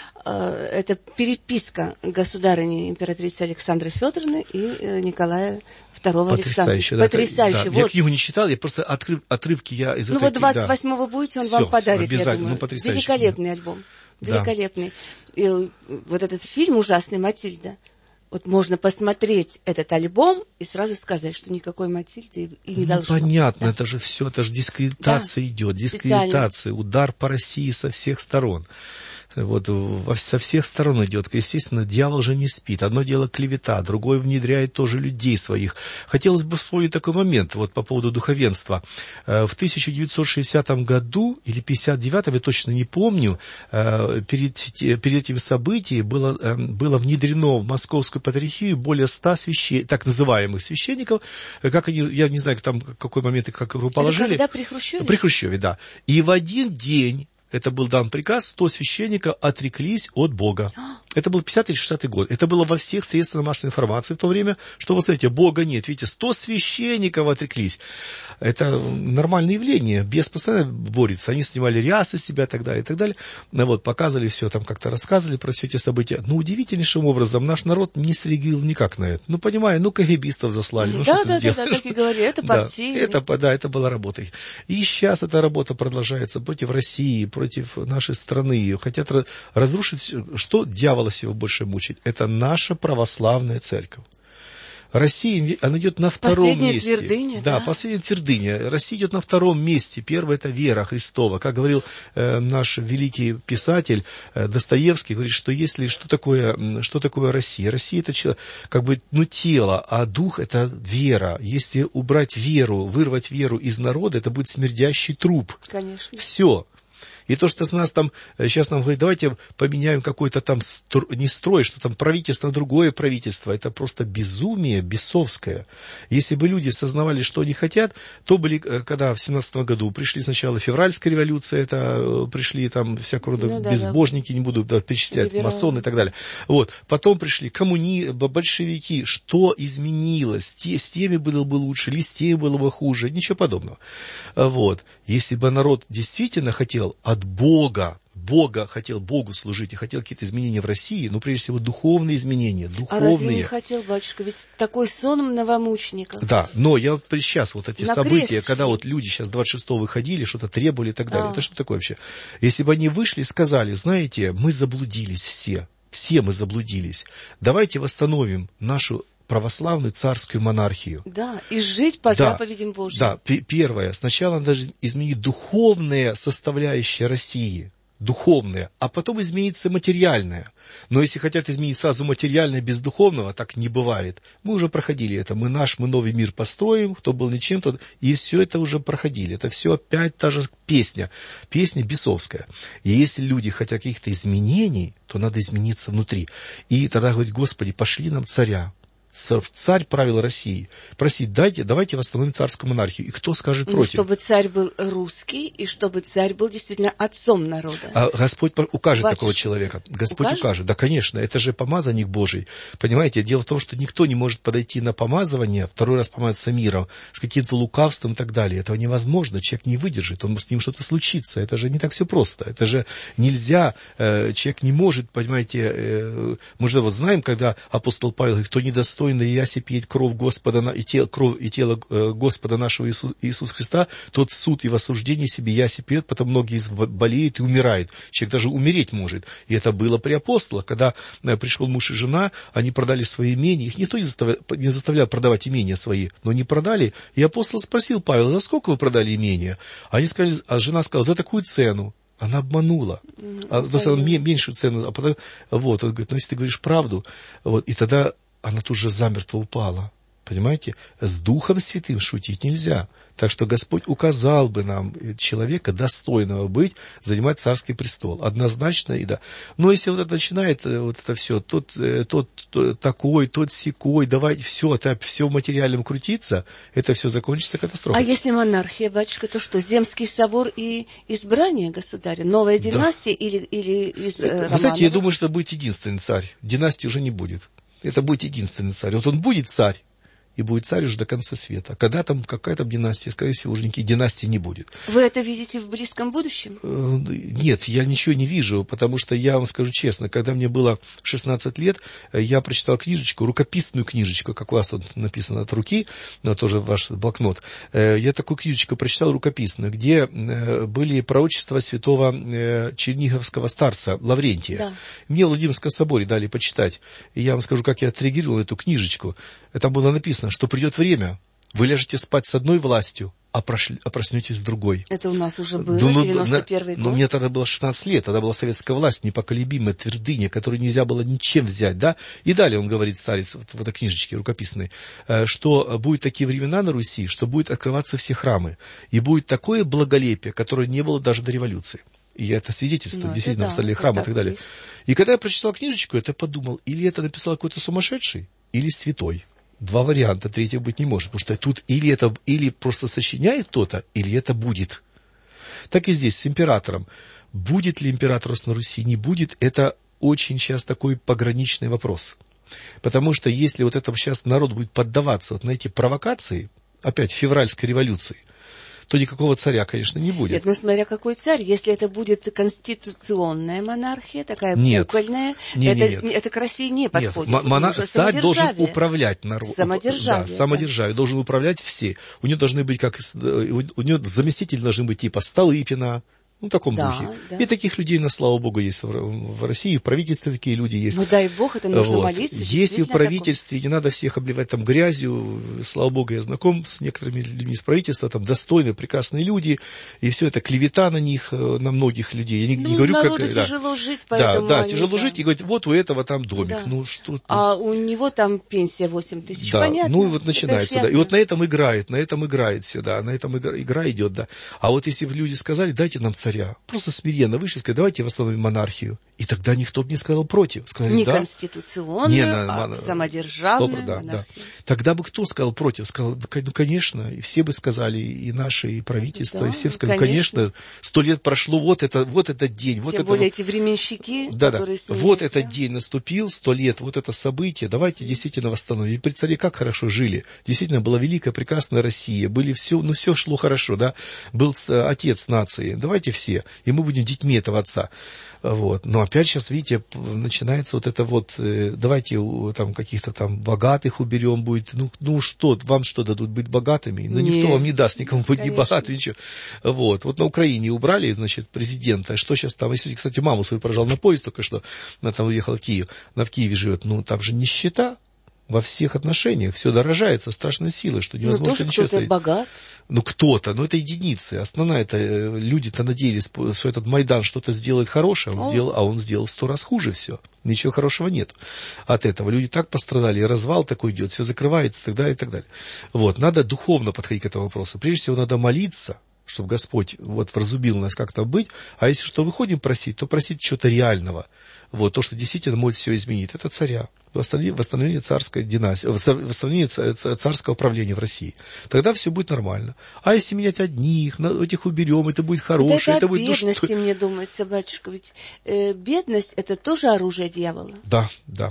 Это переписка государыни императрицы Александры Федоровны и Николая II Александра. Потрясающе. Да. Вот. Я книгу не читал, я просто отрывки я из этой книги. Вот 28-го будете, он вам подарит, я думаю. Великолепный альбом. Великолепный. И вот этот фильм ужасный «Матильда». Вот можно посмотреть этот альбом и сразу сказать, что никакой Матильды и не должно. Понятно, это же все, это же дискредитация идет. Дискредитация, удар по России со всех сторон. Вот со всех сторон идет. Естественно, дьявол же не спит. Одно дело клевета, другое внедряет тоже людей своих. Хотелось бы вспомнить такой момент вот по поводу духовенства. В 1960 году или 59-м, я точно не помню, перед этим событием было внедрено в Московскую патриархию более 100 так называемых священников. Как они, я не знаю, там какой момент их как положили. Это когда при Хрущеве? При Хрущеве, да. И в один день это был дан приказ, 100 священников отреклись от Бога. Это был 50-й или 60-й год. Это было во всех средствах массовой информации в то время, что, вы смотрите, Бога нет. Видите, 100 священников отреклись. Это нормальное явление. Бес постоянно борется. Они снимали рясы с себя и так далее, и так далее. Вот, показывали все, там как-то рассказывали про все эти события. Но удивительнейшим образом наш народ не среагировал никак на это. Понимаю, КГБистов заслали. Да, как и говорили, это партия. Это была работа. И сейчас эта работа продолжается против России, против нашей страны. Хотят разрушить, что дьявол всего больше мучить. Это наша православная церковь. Россия, она идет на втором месте. Твердыня, да, последняя твердыня. Россия идет на втором месте. Первое — это вера Христова. Как говорил наш великий писатель Достоевский, говорит, что если что такое Россия? Россия — это как бы тело, а дух — это вера. Если убрать веру, вырвать веру из народа, это будет смердящий труп. Конечно. Все. И то, что с нас там, сейчас нам говорят, давайте поменяем какой-то там, не строй, что там правительство на другое правительство, это просто безумие бесовское. Если бы люди сознавали, что они хотят, то были, когда в 17 году пришли сначала февральская революция, это пришли там всякого рода безбожники, не буду перечислять, масоны и так далее. Вот. Потом пришли большевики. Что изменилось? С теми было бы лучше, или с теми было бы хуже? Ничего подобного. Вот. Если бы народ действительно хотел от Бога, хотел Богу служить и хотел какие-то изменения в России, ну, прежде всего, духовные изменения, духовные. А разве не хотел, батюшка? Ведь такой сон новомучеников. Да, но я вот сейчас вот эти события, когда вот люди сейчас 26-го выходили, что-то требовали и так далее, это что такое вообще? Если бы они вышли и сказали, знаете, мы заблудились все мы заблудились, давайте восстановим нашу православную царскую монархию. Да, и жить по заповедям Божьим. Да, первое, сначала надо изменить духовная составляющая России, духовное, а потом изменится материальное. Но если хотят изменить сразу материальное без духовного, так не бывает. Мы уже проходили это. Мы новый мир построим, кто был ничем, тот... И все это уже проходили. Это все опять та же песня бесовская. И если люди хотят каких-то изменений, то надо измениться внутри. И тогда говорит, Господи, пошли нам царя. Царь правил Россией. Просить, давайте восстановим царскую монархию. И кто скажет против? Чтобы царь был русский, и чтобы царь был действительно отцом народа. А Господь укажет такого человека. Господь укажет. Да, конечно, это же помазанник Божий. Понимаете, дело в том, что никто не может подойти на помазывание, второй раз помазаться миром, с каким-то лукавством и так далее. Этого невозможно. Человек не выдержит. С ним что-то случится. Это же не так все просто. Это же нельзя. Человек не может, понимаете, мы же вот знаем, когда апостол Павел говорит, кто недостоин и яси пьет кровь Господа и тело Господа нашего Иисуса Христа, тот суд и в осуждении себе яси пьет, потому многие болеют и умирают. Человек даже умереть может. И это было при апостолах, когда пришел муж и жена, они продали свои имения, их никто не заставлял продавать имения свои, но не продали. И апостол спросил Павла, за сколько вы продали имения? Они сказали, а жена сказала, за такую цену. Она обманула. То есть она меньшую цену. А потом, вот, он говорит, если ты говоришь правду, вот, и тогда она тут же замертво упала. Понимаете? С Духом Святым шутить нельзя. Так что Господь указал бы нам человека, достойного занимать царский престол. Однозначно и да. Но если вот это начинает вот это все, тот такой, тот сякой, давайте все в материальном крутиться, это все закончится катастрофой. А если монархия, батюшка, то что? Земский собор и избрание государя? Новая династия или из Романовых? Вы знаете, я думаю, что будет единственный царь. Династии уже не будет. Это будет единственный царь. Вот он будет царь, и будет царь уже до конца света. А когда там какая-то династия, скорее всего, уже никаких династий не будет. Вы это видите в близком будущем? Нет, я ничего не вижу, потому что я вам скажу честно, когда мне было 16 лет, я прочитал книжечку, рукописную книжечку, как у вас тут написано от руки, но тоже ваш блокнот. Я такую книжечку прочитал рукописную, где были пророчества святого черниговского старца Лаврентия. Да. Мне в Владимирском соборе дали почитать. И я вам скажу, как я отреагировал на эту книжечку. Там было написано, что придет время, вы ляжете спать с одной властью, а проснетесь с другой. Это у нас уже было, 91-й год. Но мне тогда было 16 лет, тогда была советская власть, непоколебимая твердыня, которую нельзя было ничем взять, да? И далее он говорит, старец, в этой книжечке рукописной, что будут такие времена на Руси, что будут открываться все храмы, и будет такое благолепие, которое не было даже до революции. И это свидетельство, действительно, встали храмы и так далее. И когда я прочитал книжечку, я подумал, или это написал какой-то сумасшедший, или святой. Два варианта, третьего быть не может, потому что тут или просто сочиняет кто-то, или это будет. Так и здесь с императором. Будет ли император на Руси, не будет, это очень сейчас такой пограничный вопрос. Потому что если вот это сейчас народ будет поддаваться вот на эти провокации, опять февральской революции, то никакого царя, конечно, не будет. Нет, ну смотря какой царь, если это будет конституционная монархия, такая кукольная, это к России не подходит. Царь должен управлять народом. Самодержавие. Да, самодержавие, должен управлять все. У него должны быть, у него заместитель должен быть типа Столыпина, в таком духе. Да. И таких людей, слава богу, есть в России, в правительстве такие люди есть. Ну дай бог, это нужно молиться. Если в правительстве не надо всех обливать грязью, слава богу, я знаком с некоторыми людьми из правительства, достойные, прекрасные люди, и все это клевета на них, на многих людей. Я не говорю, народу тяжело жить, поэтому тяжело жить, и говорить, вот у этого там домик. Да. Ну, что, а у него там пенсия 8 тысяч, понятно. Ну, вот начинается, да. И вот на этом играет все, да, на этом игра идет, да. А вот если бы люди сказали, дайте нам царя, царя. Просто смиренно вышли и сказали, давайте восстановим монархию. И тогда никто бы не сказал против. Сказали, не да. конституционную, а самодержавную монархию. Да. Тогда бы кто сказал против? Сказал, ну, конечно, и все бы сказали, и наши, и правительство, да, и все бы сказали, конечно, 100 лет прошло, вот этот день. Тем более эти временщики, которые сменились. Вот этот день наступил, 100 лет, вот это событие, давайте действительно восстановим. И при царе как хорошо жили. Действительно, была великая, прекрасная Россия, были все, ну, все шло хорошо, да. Был отец нации, давайте все, и мы будем детьми этого отца. Вот. Но опять сейчас, видите, начинается вот это вот, давайте там каких-то там богатых уберем будет, ну что, вам что дадут, быть богатыми? Ну, никто вам не даст никому быть не богатым, ничего. Вот на Украине убрали, значит, президента, что сейчас там, если, кстати, маму свою поражал на поезд только что, она там уехала в Киев, она в Киеве живет, ну, там же нищета. Во всех отношениях все дорожает со страшной силой, что невозможно ничего кто-то богат. Ну, кто-то, но это единицы. Основная-то, люди-то надеялись, что этот Майдан что-то сделает хорошее, он сделал в 100 раз хуже все. Ничего хорошего нет от этого. Люди так пострадали, развал такой идет, все закрывается, и так далее, и так далее. Вот, надо духовно подходить к этому вопросу. Прежде всего, надо молиться, чтобы Господь вот вразумил нас как-то быть, а если что выходим просить, то просить чего-то реального. Вот, то, что действительно может все изменить, это царя. Восстановление царской династии, восстановление царского правления в России. Тогда все будет нормально. А если менять одних, этих уберем, это будет хорошее. Это будет бедности, мне думается, батюшка. Ведь бедность – это тоже оружие дьявола. Да.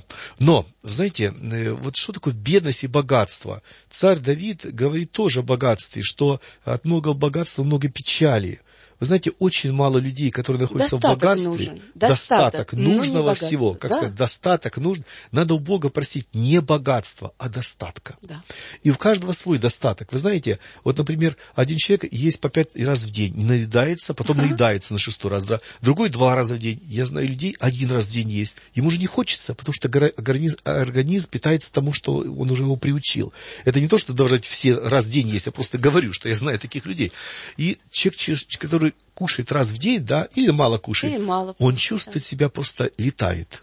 Но, знаете, вот что такое бедность и богатство? Царь Давид говорит тоже о богатстве, что от многого богатства много печали. Вы знаете, очень мало людей, которые находятся в богатстве. Нужен. Достаток нужного всего. Как да? сказать, достаток нужен. Надо у Бога просить не богатства, а достатка. Да. И у каждого свой достаток. Вы знаете, вот, например, один человек ест по 5 раз в день, не наедается, потом наедается на 6-й раз. Да? Другой 2 раза в день. Я знаю людей, 1 раз в день есть. Ему же не хочется, потому что организм питается тому, что он уже его приучил. Это не то, что должны все раз в день есть. Я просто говорю, что я знаю таких людей. И человек, который кушает раз в день, да, или мало кушает, он чувствует себя просто летает.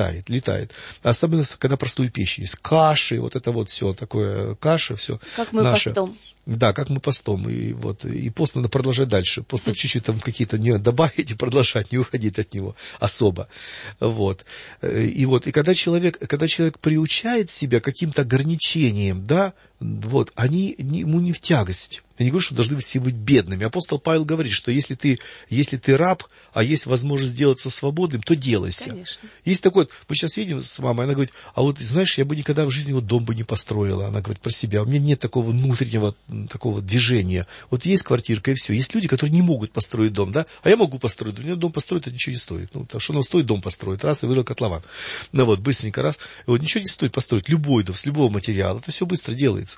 Особенно, когда простую пищу есть. Каши, вот это вот все такое, каша, все. Как мы постом. Да, как мы постом. И пост надо продолжать дальше. Просто чуть-чуть там какие-то не добавить и продолжать, не уходить от него особо. Вот. И когда человек приучает себя к каким-то ограничениям, да, вот, ему не в тягость. Я не говорю, что должны все быть бедными. Апостол Павел говорит, что если ты раб, а есть возможность сделаться свободным, то делайся. Конечно. Есть такой, мы сейчас видим с мамой, она говорит, а вот, знаешь, я бы никогда в жизни вот дом бы не построила. Она говорит про себя, у меня нет такого внутреннего такого движения. Вот есть квартирка и все. Есть люди, которые не могут построить дом, да, а я могу построить. У меня дом построить, это ничего не стоит. Ну, так что нам стоит дом построить, раз, и вырыл котлован. Ну вот, быстренько раз. И вот ничего не стоит построить, любой дом, с любого материала. Это все быстро делается.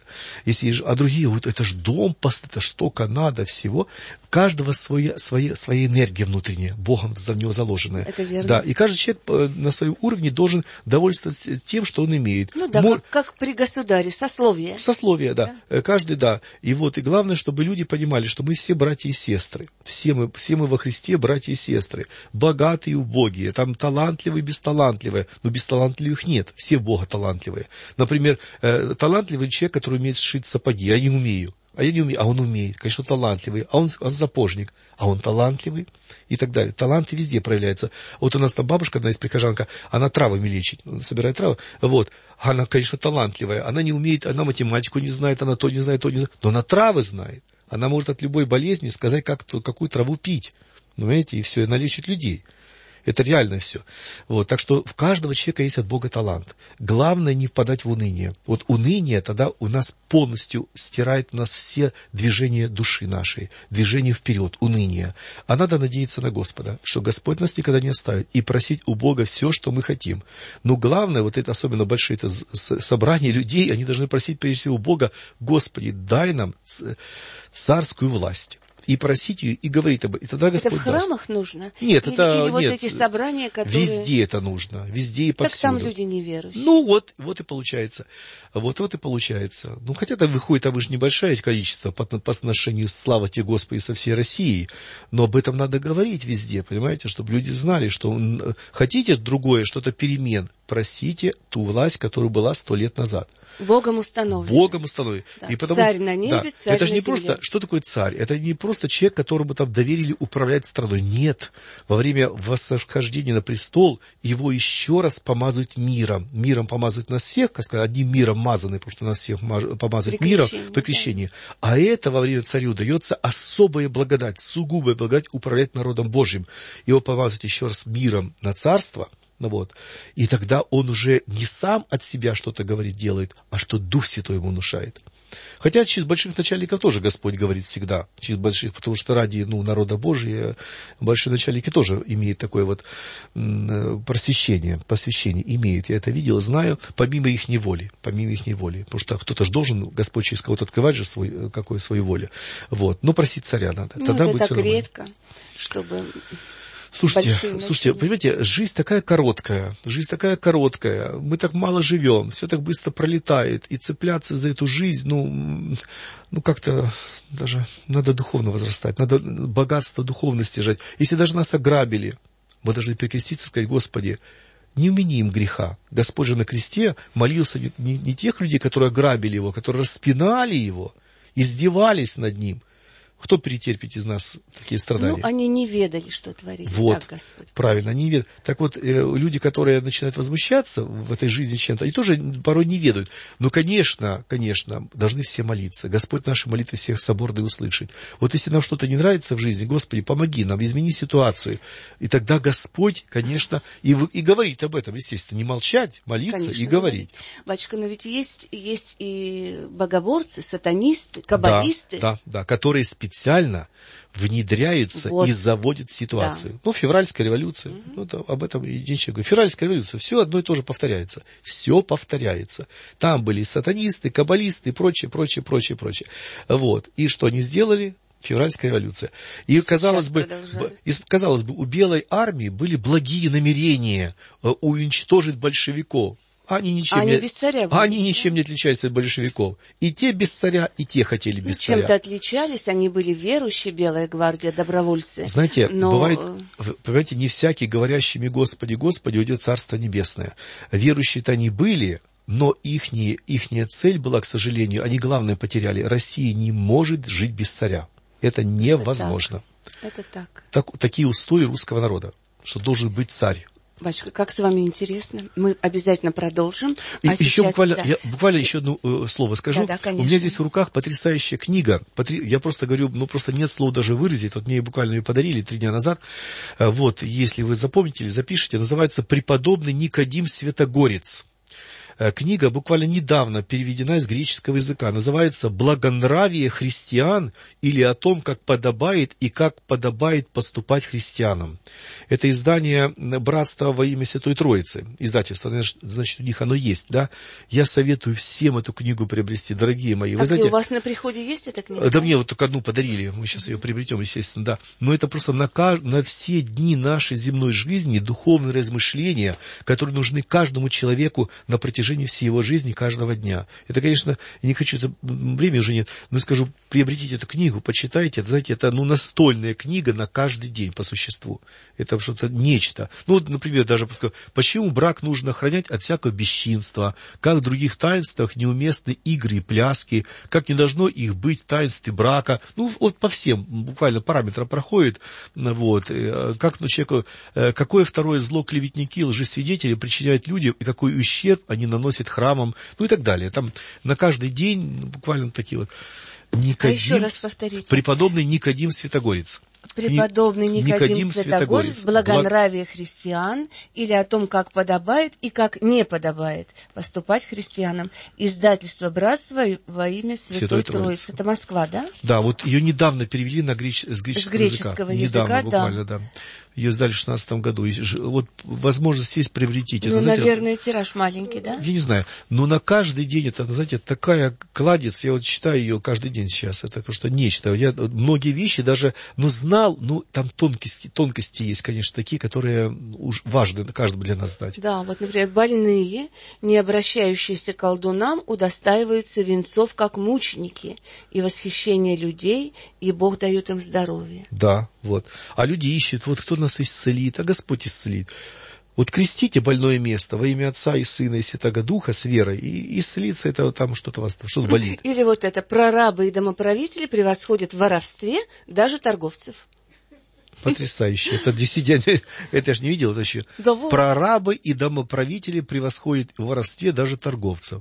А другие, вот это же дом, это ж столько надо всего. У каждого своя энергия внутренняя, Богом в него заложенная. Это верно. Да, и каждый человек на своем уровне должен довольствоваться тем, что он имеет. Ну да, как при государе, сословие. Сословие, да. Каждый, да. И главное, чтобы люди понимали, что мы все братья и сестры. Все мы во Христе братья и сестры. Богатые и убогие, там талантливые, бесталантливые. Но бесталантливых нет, все в Бога талантливые. Например, талантливый человек, который умеет сшить сапоги, я не умею. А он умеет, конечно, талантливый, а он сапожник, а он талантливый и так далее. Таланты везде проявляются. Вот у нас там бабушка, одна из прихожанка, она травами лечит, собирает травы, вот. Она, конечно, талантливая, она не умеет, она математику не знает, она то не знает, но она травы знает. Она может от любой болезни сказать, какую траву пить, понимаете, и все, и она лечит людей. Это реально все. Вот. Так что у каждого человека есть от Бога талант. Главное не впадать в уныние. Вот уныние тогда у нас полностью стирает у нас все движения души нашей, движение вперед, уныние. А надо надеяться на Господа, что Господь нас никогда не оставит, и просить у Бога все, что мы хотим. Но главное, вот это особенно большие собрания людей, они должны просить прежде всего Бога: Господи, дай нам царскую власть. И просить ее, и говорить об этом. И тогда Господь это в храмах даст. Нужно? Нет, или вот эти собрания, которые... Везде это нужно, везде и повсюду. Так там люди неверующие. Ну, вот и получается. Вот и получается. Ну, хотя там выходит, там же небольшое количество по отношению слава тебе, Господи, со всей России, но об этом надо говорить везде, понимаете, чтобы люди знали, что хотите другое, что-то перемен, просите ту власть, которая была 100 лет назад. Богом установлен. Богом установлен. Да. И потому, царь на небе, да, царь это же на не земле. просто, что такое царь? Это не просто человек, которому там доверили управлять страной. Нет. Во время восхождения на престол его еще раз помазывают миром. Миром помазывают нас всех, как сказать, одним миром мазаны, потому что нас всех помазывают миром при крещении. Да. А это во время царю дается особая благодать, сугубая благодать управлять народом Божьим. Его помазывают еще раз миром на царство. Ну вот. И тогда он уже не сам от себя что-то говорит, делает, а что Дух Святой ему внушает. Хотя через больших начальников тоже Господь говорит всегда, через больших, потому что ради народа Божия большие начальники тоже имеют такое вот просвещение, посвящение имеют. Я это видел, знаю, помимо их воли, потому что кто-то же должен, Господь через кого-то открывать же какую свою волю. Вот. Но просить царя надо. Ну, тогда это будет так все нормально. редко, чтобы... Слушайте, понимаете, жизнь такая короткая, мы так мало живем, все так быстро пролетает, и цепляться за эту жизнь, ну как-то даже надо духовно возрастать, надо богатство духовности жать. Если даже нас ограбили, мы должны перекреститься и сказать: Господи, не умени им греха. Господь же на кресте молился не тех людей, которые ограбили его, которые распинали его, издевались над ним. Кто перетерпит из нас такие страдания? Ну, они не ведали, что творили. Вот, так, Господь. Правильно, они не ведают. Так вот, люди, которые начинают возмущаться в этой жизни чем-то, они тоже порой не ведают. Но, конечно, должны все молиться. Господь наши молитвы всех соборно услышит. Вот если нам что-то не нравится в жизни, Господи, помоги нам, измени ситуацию. И тогда Господь, конечно, и говорит об этом, естественно, не молчать, молиться, конечно, и говорить. Батюшка, но ведь есть и богоборцы, сатанисты, каббалисты. Да, которые специально внедряются и заводят ситуацию. Да. Ну, февральская революция, об этом и ничего говорю. Февральская революция, все одно и то же повторяется. Все повторяется. Там были сатанисты, каббалисты и прочее. Вот. И что они сделали? Февральская революция. И, казалось бы, у Белой армии были благие намерения уничтожить большевиков. Они ничем не отличаются от большевиков. И те без царя, и те хотели без царя. Чем-то отличались, они были верующие, Белая гвардия, добровольцы. Знаете, бывает, понимаете, не всякий, говорящими Господи, Господи, уйдет Царство Небесное. Верующие-то они были, но ихняя цель была, к сожалению, они главное потеряли. Россия не может жить без царя. Это невозможно. Это так. Такие устои русского народа, что должен быть царь. Батюшка, как с вами интересно. Мы обязательно продолжим. Еще буквально еще одно слово скажу. Да, у меня здесь в руках потрясающая книга. Я просто говорю, просто нет слов даже выразить. Вот мне буквально ее подарили 3 дня назад. Вот, если вы запомните или запишите, называется «Преподобный Никодим Святогорец». Книга буквально недавно переведена из греческого языка. Называется «Благонравие христиан» или «О том, как подобает и как подобает поступать христианам». Это издание «Братства во имя Святой Троицы». Издательство, значит, у них оно есть, да? Я советую всем эту книгу приобрести, дорогие мои. Вы знаете, у вас на приходе есть эта книга? Да мне вот только одну подарили. Мы сейчас ее приобретем, естественно, да. Но это просто на все дни нашей земной жизни духовные размышления, которые нужны каждому человеку на протяжении всей его жизни, каждого дня. Это, конечно, я не хочу, времени уже нет, но скажу, приобретите эту книгу, почитайте. Знаете, это настольная книга на каждый день по существу. Это что-то нечто. Ну, вот, например, даже почему брак нужно охранять от всякого бесчинства, как в других таинствах неуместны игры и пляски, как не должно их быть в таинстве брака. Ну, вот по всем буквально параметрам проходит. Вот, как человеку, какое второе зло клеветники, лжесвидетели причиняют людям, и какой ущерб они наносят храмам, ну и так далее. Там на каждый день буквально такие вот. Еще раз повторите. Преподобный Никодим Святогорец. Преподобный Никодим Святогорец, благонравие христиан, или о том, как подобает и как не подобает поступать христианам. Издательство «Братство во имя Святой Троицы». Это Москва, да? Да, вот ее недавно перевели с греческого языка. Недавно, буквально, да. Ее издали в 2016 году. Вот возможность есть, приобретите. Ну, наверное, тираж маленький, да? Я не знаю. Но на каждый день это, знаете, такая кладец. Я вот читаю ее каждый день сейчас. Это просто нечто. Я многие вещи даже, знал, там тонкости есть, конечно, такие, которые важны каждому для нас знать. Да, вот, например, больные, не обращающиеся к колдунам, удостаиваются венцов, как мученики, и восхищение людей, и Бог дает им здоровье. Да, вот. А люди ищут, вот кто нас исцелит, а Господь исцелит. Вот крестите больное место во имя Отца и Сына и Святаго Духа с верой, и исцелится это там что-то у вас, что-то болит. Или вот это: прорабы и домоправители превосходят в воровстве даже торговцев. Потрясающе. Это действительно, это я же не видел, это еще. Да вот. Прорабы и домоправители превосходят в воровстве даже торговцев.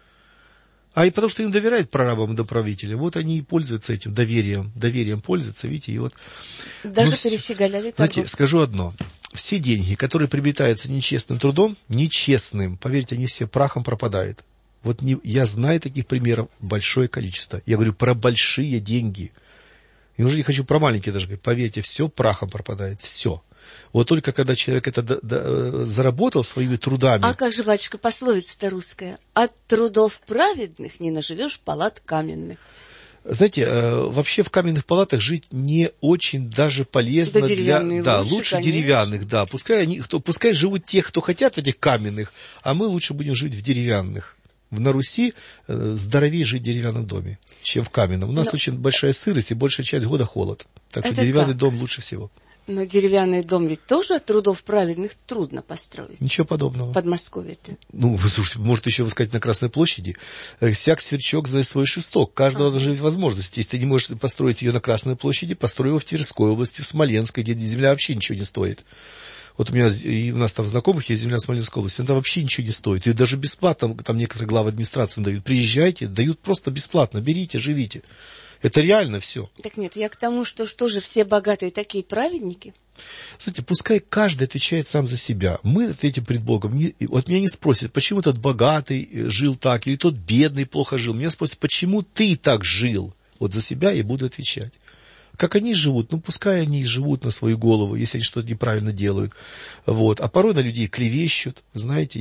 А и потому что им доверяют прорабам и домоправителям, вот они и пользуются этим доверием пользуются, видите, и вот. Даже перещеголяли торговцев. Знаете, скажу одно. Все деньги, которые приобретаются нечестным трудом, нечестным, поверьте, они все прахом пропадают. Вот я знаю таких примеров большое количество. Я говорю про большие деньги. И уже не хочу про маленькие даже говорить. Поверьте, все прахом пропадает, все. Вот только когда человек это заработал своими трудами. А как же, батюшка, пословица-то русская: от трудов праведных не наживешь палат каменных. Знаете, вообще в каменных палатах жить не очень даже полезно. Да, деревянные лучше деревянных, да. Пускай живут те, кто хотят в этих каменных, а мы лучше будем жить в деревянных. На Руси здоровее жить в деревянном доме, чем в каменном. У нас очень большая сырость и большая часть года холод. Так что деревянный дом лучше всего. Но деревянный дом ведь тоже от трудов праведных трудно построить. Ничего подобного. Подмосковье-то. Ну, слушайте, может еще вы сказать на Красной площади. Всяк сверчок за свой шесток. Каждого должна быть возможность. Если ты не можешь построить ее на Красной площади, построй его в Тверской области, в Смоленской, где земля вообще ничего не стоит. Вот у нас там знакомых есть земля Смоленской области, она вообще ничего не стоит. Ее даже бесплатно, там некоторые главы администрации дают. Приезжайте, дают просто бесплатно, берите, живите. Это реально все. Так нет, я к тому, что же все богатые такие праведники? Знаете, пускай каждый отвечает сам за себя. Мы ответим пред Богом. Вот меня не спросят, почему тот богатый жил так, или тот бедный плохо жил. Меня спросят, почему ты так жил. Вот за себя я буду отвечать. Как они живут, ну пускай они живут на свою голову, если они что-то неправильно делают. Вот. А порой на людей клевещут. Знаете,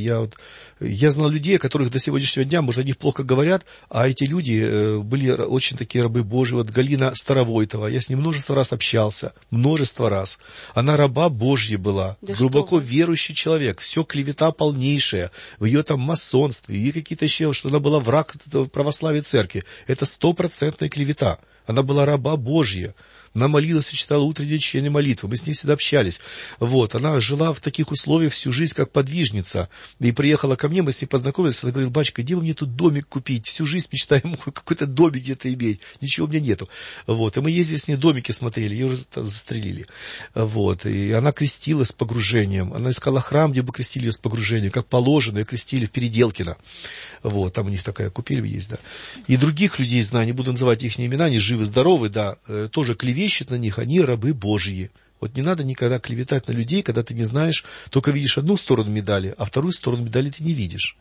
я знал людей, о которых до сегодняшнего дня, может, о них плохо говорят, а эти люди были очень такие рабы Божьи. Вот Галина Старовойтова, я с ней множество раз общался, множество раз. Она раба Божья была, да, глубоко верующий человек, все клевета полнейшая, в ее там масонстве, и какие-то еще, что она была враг православия церкви. Это 100% клевета. Она была раба Божья. Она молилась и читала утренние чтения молитвы. Мы с ней всегда общались. Вот. Она жила в таких условиях всю жизнь, как подвижница. И приехала ко мне, мы с ней познакомились. Она говорит: батюшка, где вы мне тут домик купить? Всю жизнь мечтаем какой-то домик где-то иметь. Ничего у меня нету. Вот. И мы ездили с ней, домики смотрели. Ее уже застрелили. Вот. И она крестилась с погружением. Она искала храм, где бы крестили ее с погружением. Как положено, ее крестили в Переделкино. Вот. Там у них такая купель есть, да. И других людей знаю, не буду называть их имена, они живы-здоровы, да, тоже клевещут на них, они рабы Божьи. Вот не надо никогда клеветать на людей, когда ты не знаешь, только видишь одну сторону медали, а вторую сторону медали ты не видишь.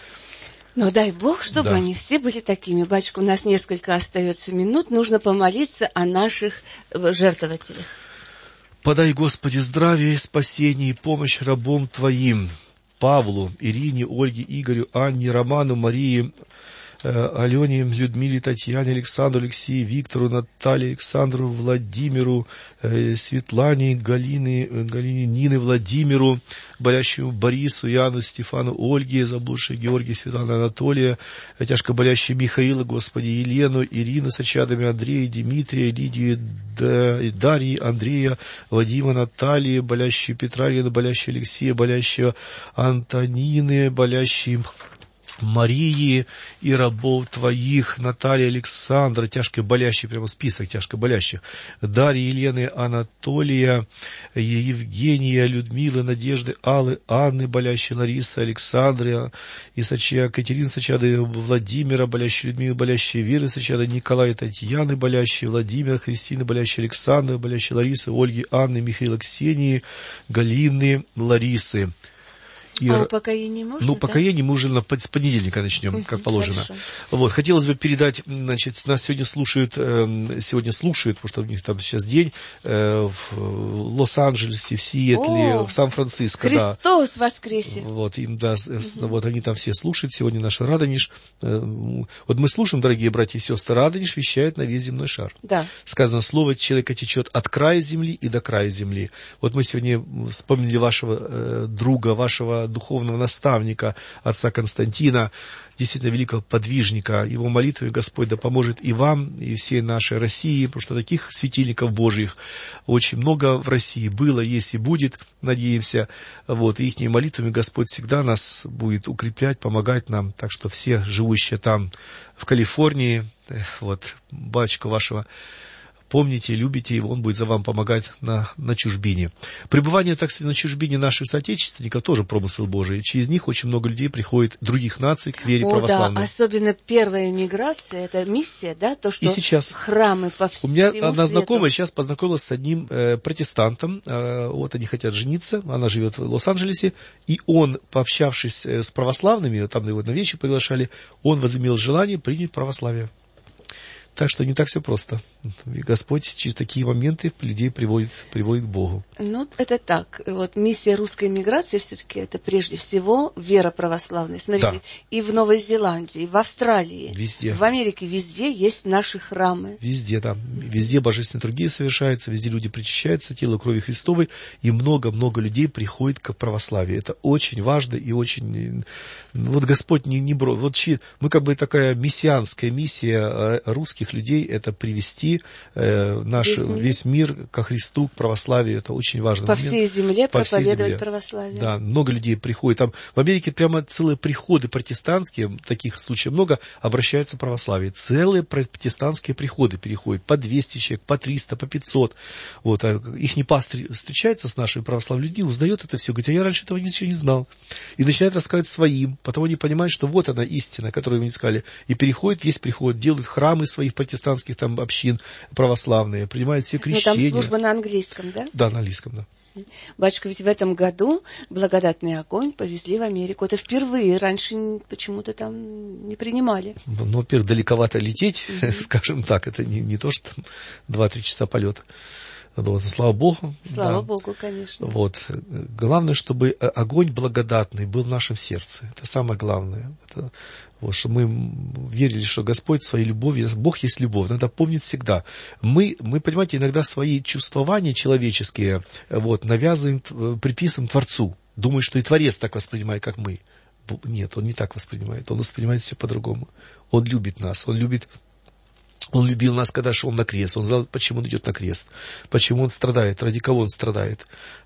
Но дай Бог, чтобы они все были такими. Батюшка, у нас несколько остается минут, нужно помолиться о наших жертвователях. Подай, Господи, здравие, спасение и помощь рабам Твоим, Павлу, Ирине, Ольге, Игорю, Анне, Роману, Марии, Алене, Людмиле, Татьяне, Александру, Алексею, Виктору, Наталье, Александру, Владимиру, Светлане, Галине, Нины, Владимиру, болящему Борису, Яну, Стефану, Ольге, заблудшей Георгию, Светлану, Анатолия, тяжко болящей Михаила, Господи, Елену, Ирину с очадами, Андрея, Дмитрия, Лидию, Дарьи, Андрея, Вадима, Натальи, болящую Петра, Ирину, болящую Алексея, болящую Антонины, болящий Марии и рабов Твоих, Наталья, Александра, тяжко болящих, прямо список тяжко болящих, Дарьи, Елены, Анатолия, Евгения, Людмилы, Надежды, Аллы, Анны, болящей Ларисы, Александры, Исача, Катерины, Сачады, Владимира, болящей Людмилы, болящей Веры, Сачады, Николая, Татьяны, болящей Владимира, Христины, болящей Александры, болящей Ларисы, Ольги, Анны, Михаила, Ксении, Галины, Ларисы. А упокоение можно? Ну, упокоение мы уже с понедельника начнем, как положено. Хорошо. Вот, хотелось бы передать, значит, нас сегодня слушают, потому что у них там сейчас день, в Лос-Анджелесе, в Сиэтле, в Сан-Франциско. Христос воскресе! Вот, им, да, вот они там все слушают, сегодня наш Радонеж. Вот мы слушаем, дорогие братья и сестры, Радонеж вещает на весь земной шар. Да. Сказано, слово человека течет от края земли и до края земли. Вот мы сегодня вспомнили вашего друга, вашего духовного наставника, отца Константина, действительно великого подвижника. Его молитвой Господь да поможет и вам, и всей нашей России, потому что таких светильников Божьих очень много в России было, есть и будет, надеемся. Вот, и их молитвами Господь всегда нас будет укреплять, помогать нам. Так что все живущие там, в Калифорнии, вот, батюшка вашего, помните, любите его, он будет за вам помогать на чужбине. Пребывание, так сказать, на чужбине наших соотечественников тоже промысел Божий. Через них очень много людей приходит других наций к вере православной. Да, особенно первая миграция, это миссия, да, то, что и сейчас храмы по всему свету. У меня одна свету. знакомая сейчас познакомилась с одним протестантом, вот они хотят жениться, она живет в Лос-Анджелесе, и он, пообщавшись с православными, там его на вечер приглашали, он возымел желание принять православие. Так что не так все просто. И Господь через такие моменты людей приводит к Богу. Ну, это так. Вот миссия русской миграции все-таки это прежде всего вера православная. Смотрите, да. И в Новой Зеландии, и в Австралии, везде. В Америке, везде есть наши храмы. Везде, да. Везде божественная литургия совершается, везде люди причащаются, тело крови Христовой, и много-много людей приходит к православию. Это очень важно и очень... Вот Господь не бросит. Вот мы как бы такая мессианская миссия русских людей, это привести весь мир ко Христу, к православию. Это очень важно. По всей земле проповедовать православие. Да, много людей приходит. Там в Америке прямо целые приходы протестантские, таких случаев много, обращаются к православию. Целые протестантские приходы переходят. По 200 человек, по 300, по 500. Вот. А ихний пастырь встречается с нашими православными людьми, узнает это все. Говорит, я раньше этого ничего не знал. И начинает рассказывать своим. Потом они понимают, что вот она истина, которую вы искали. И переходит, весь приход, делают храмы своих протестантских там общин православные, принимают все крещения. Там служба на английском, да? Да, на английском, да. Батюшка, ведь в этом году благодатный огонь повезли в Америку. Это впервые. Раньше почему-то там не принимали. Ну, во-первых, далековато лететь, скажем так. Это не то, что 2-3 часа полета. Слава Богу. Слава Богу, конечно. Вот. Главное, чтобы огонь благодатный был в нашем сердце. Это самое главное. Вот, что мы верили, что Господь своей любовью, Бог есть любовь, надо помнить всегда. Мы, понимаете, иногда свои чувствования человеческие навязываем, приписываем Творцу. Думаем, что и Творец так воспринимает, как мы. Нет, Он не так воспринимает. Он воспринимает все по-другому. Он любит нас, Он любил нас, когда шел на крест. Он знал, почему он идет на крест. Почему он страдает. Ради кого он страдает.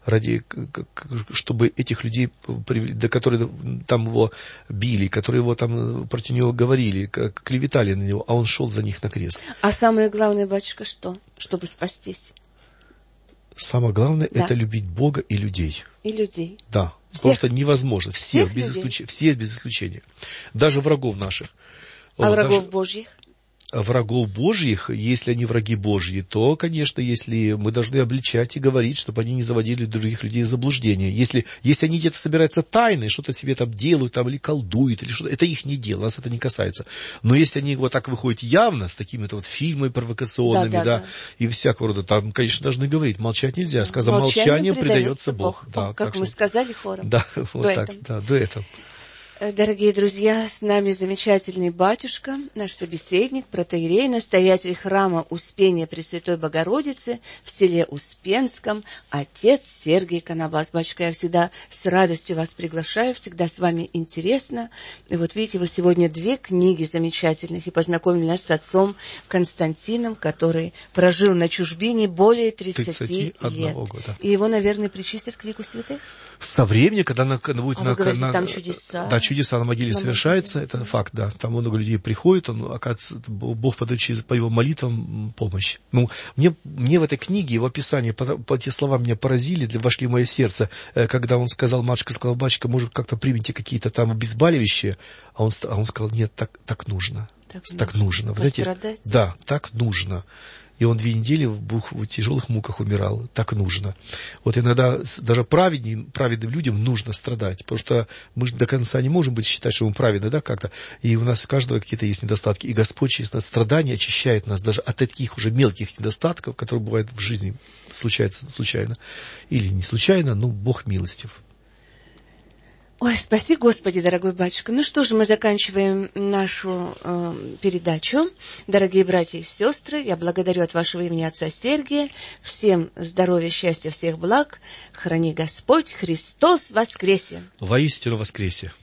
Чтобы этих людей, которые там его били, которые его там против него говорили, клеветали на него, а он шел за них на крест. А самое главное, батюшка, что? Чтобы спастись. Самое главное, это любить Бога и людей. И людей. Да. Всех? Просто невозможно. Всех без исключения. Даже врагов наших. А врагов Божьих? Врагов Божьих, если они враги Божьи, то, конечно, если мы должны обличать и говорить, чтобы они не заводили других людей в заблуждение. Если они где-то собираются тайно, что-то себе там делают, там, или колдуют, или что-то, это их не дело, нас это не касается. Но если они вот так выходят явно, с такими-то вот фильмами провокационными, да, и всякого рода, там, конечно, должны говорить, молчать нельзя. Сказано, молчанием предается Бог. Да, как мы сказали хором. Да, вот так, да, дуэтом. Дорогие друзья, с нами замечательный батюшка, наш собеседник, протоиерей, настоятель храма Успения Пресвятой Богородицы в селе Успенском, отец Сергий Конобас. Батюшка, я всегда с радостью вас приглашаю, всегда с вами интересно. И вот видите, вы сегодня 2 книги замечательных, и познакомили нас с отцом Константином, который прожил на чужбине более 30 лет. Года. И его, наверное, причислят к лику святых? Со временем, когда она будет там чудеса. Да, чудеса на могиле совершаются, это факт, да. Там много людей приходит, оказывается, Бог подает по его молитвам помощь. Ну, мне в этой книге, в описании, по те слова меня поразили, вошли в мое сердце, когда он сказал, матушка сказала, батюшка, может, как-то примите какие-то там обезболивающие, а он сказал, нет, так нужно. Так нужно. Пострадать? Да, так нужно. И он 2 недели в тяжелых муках умирал. Так нужно. Вот иногда даже праведным людям нужно страдать. Потому что мы же до конца не можем считать, что мы праведны, да, как-то. И у нас у каждого какие-то есть недостатки. И Господь через нас страдания очищает нас даже от таких уже мелких недостатков, которые бывают в жизни, случаются случайно. Или не случайно, но Бог милостив. Ой, спаси Господи, дорогой батюшка. Ну что же, мы заканчиваем нашу передачу. Дорогие братья и сестры, я благодарю от вашего имени отца Сергия. Всем здоровья, счастья, всех благ. Храни Господь, Христос воскресе! Воистину воскресе!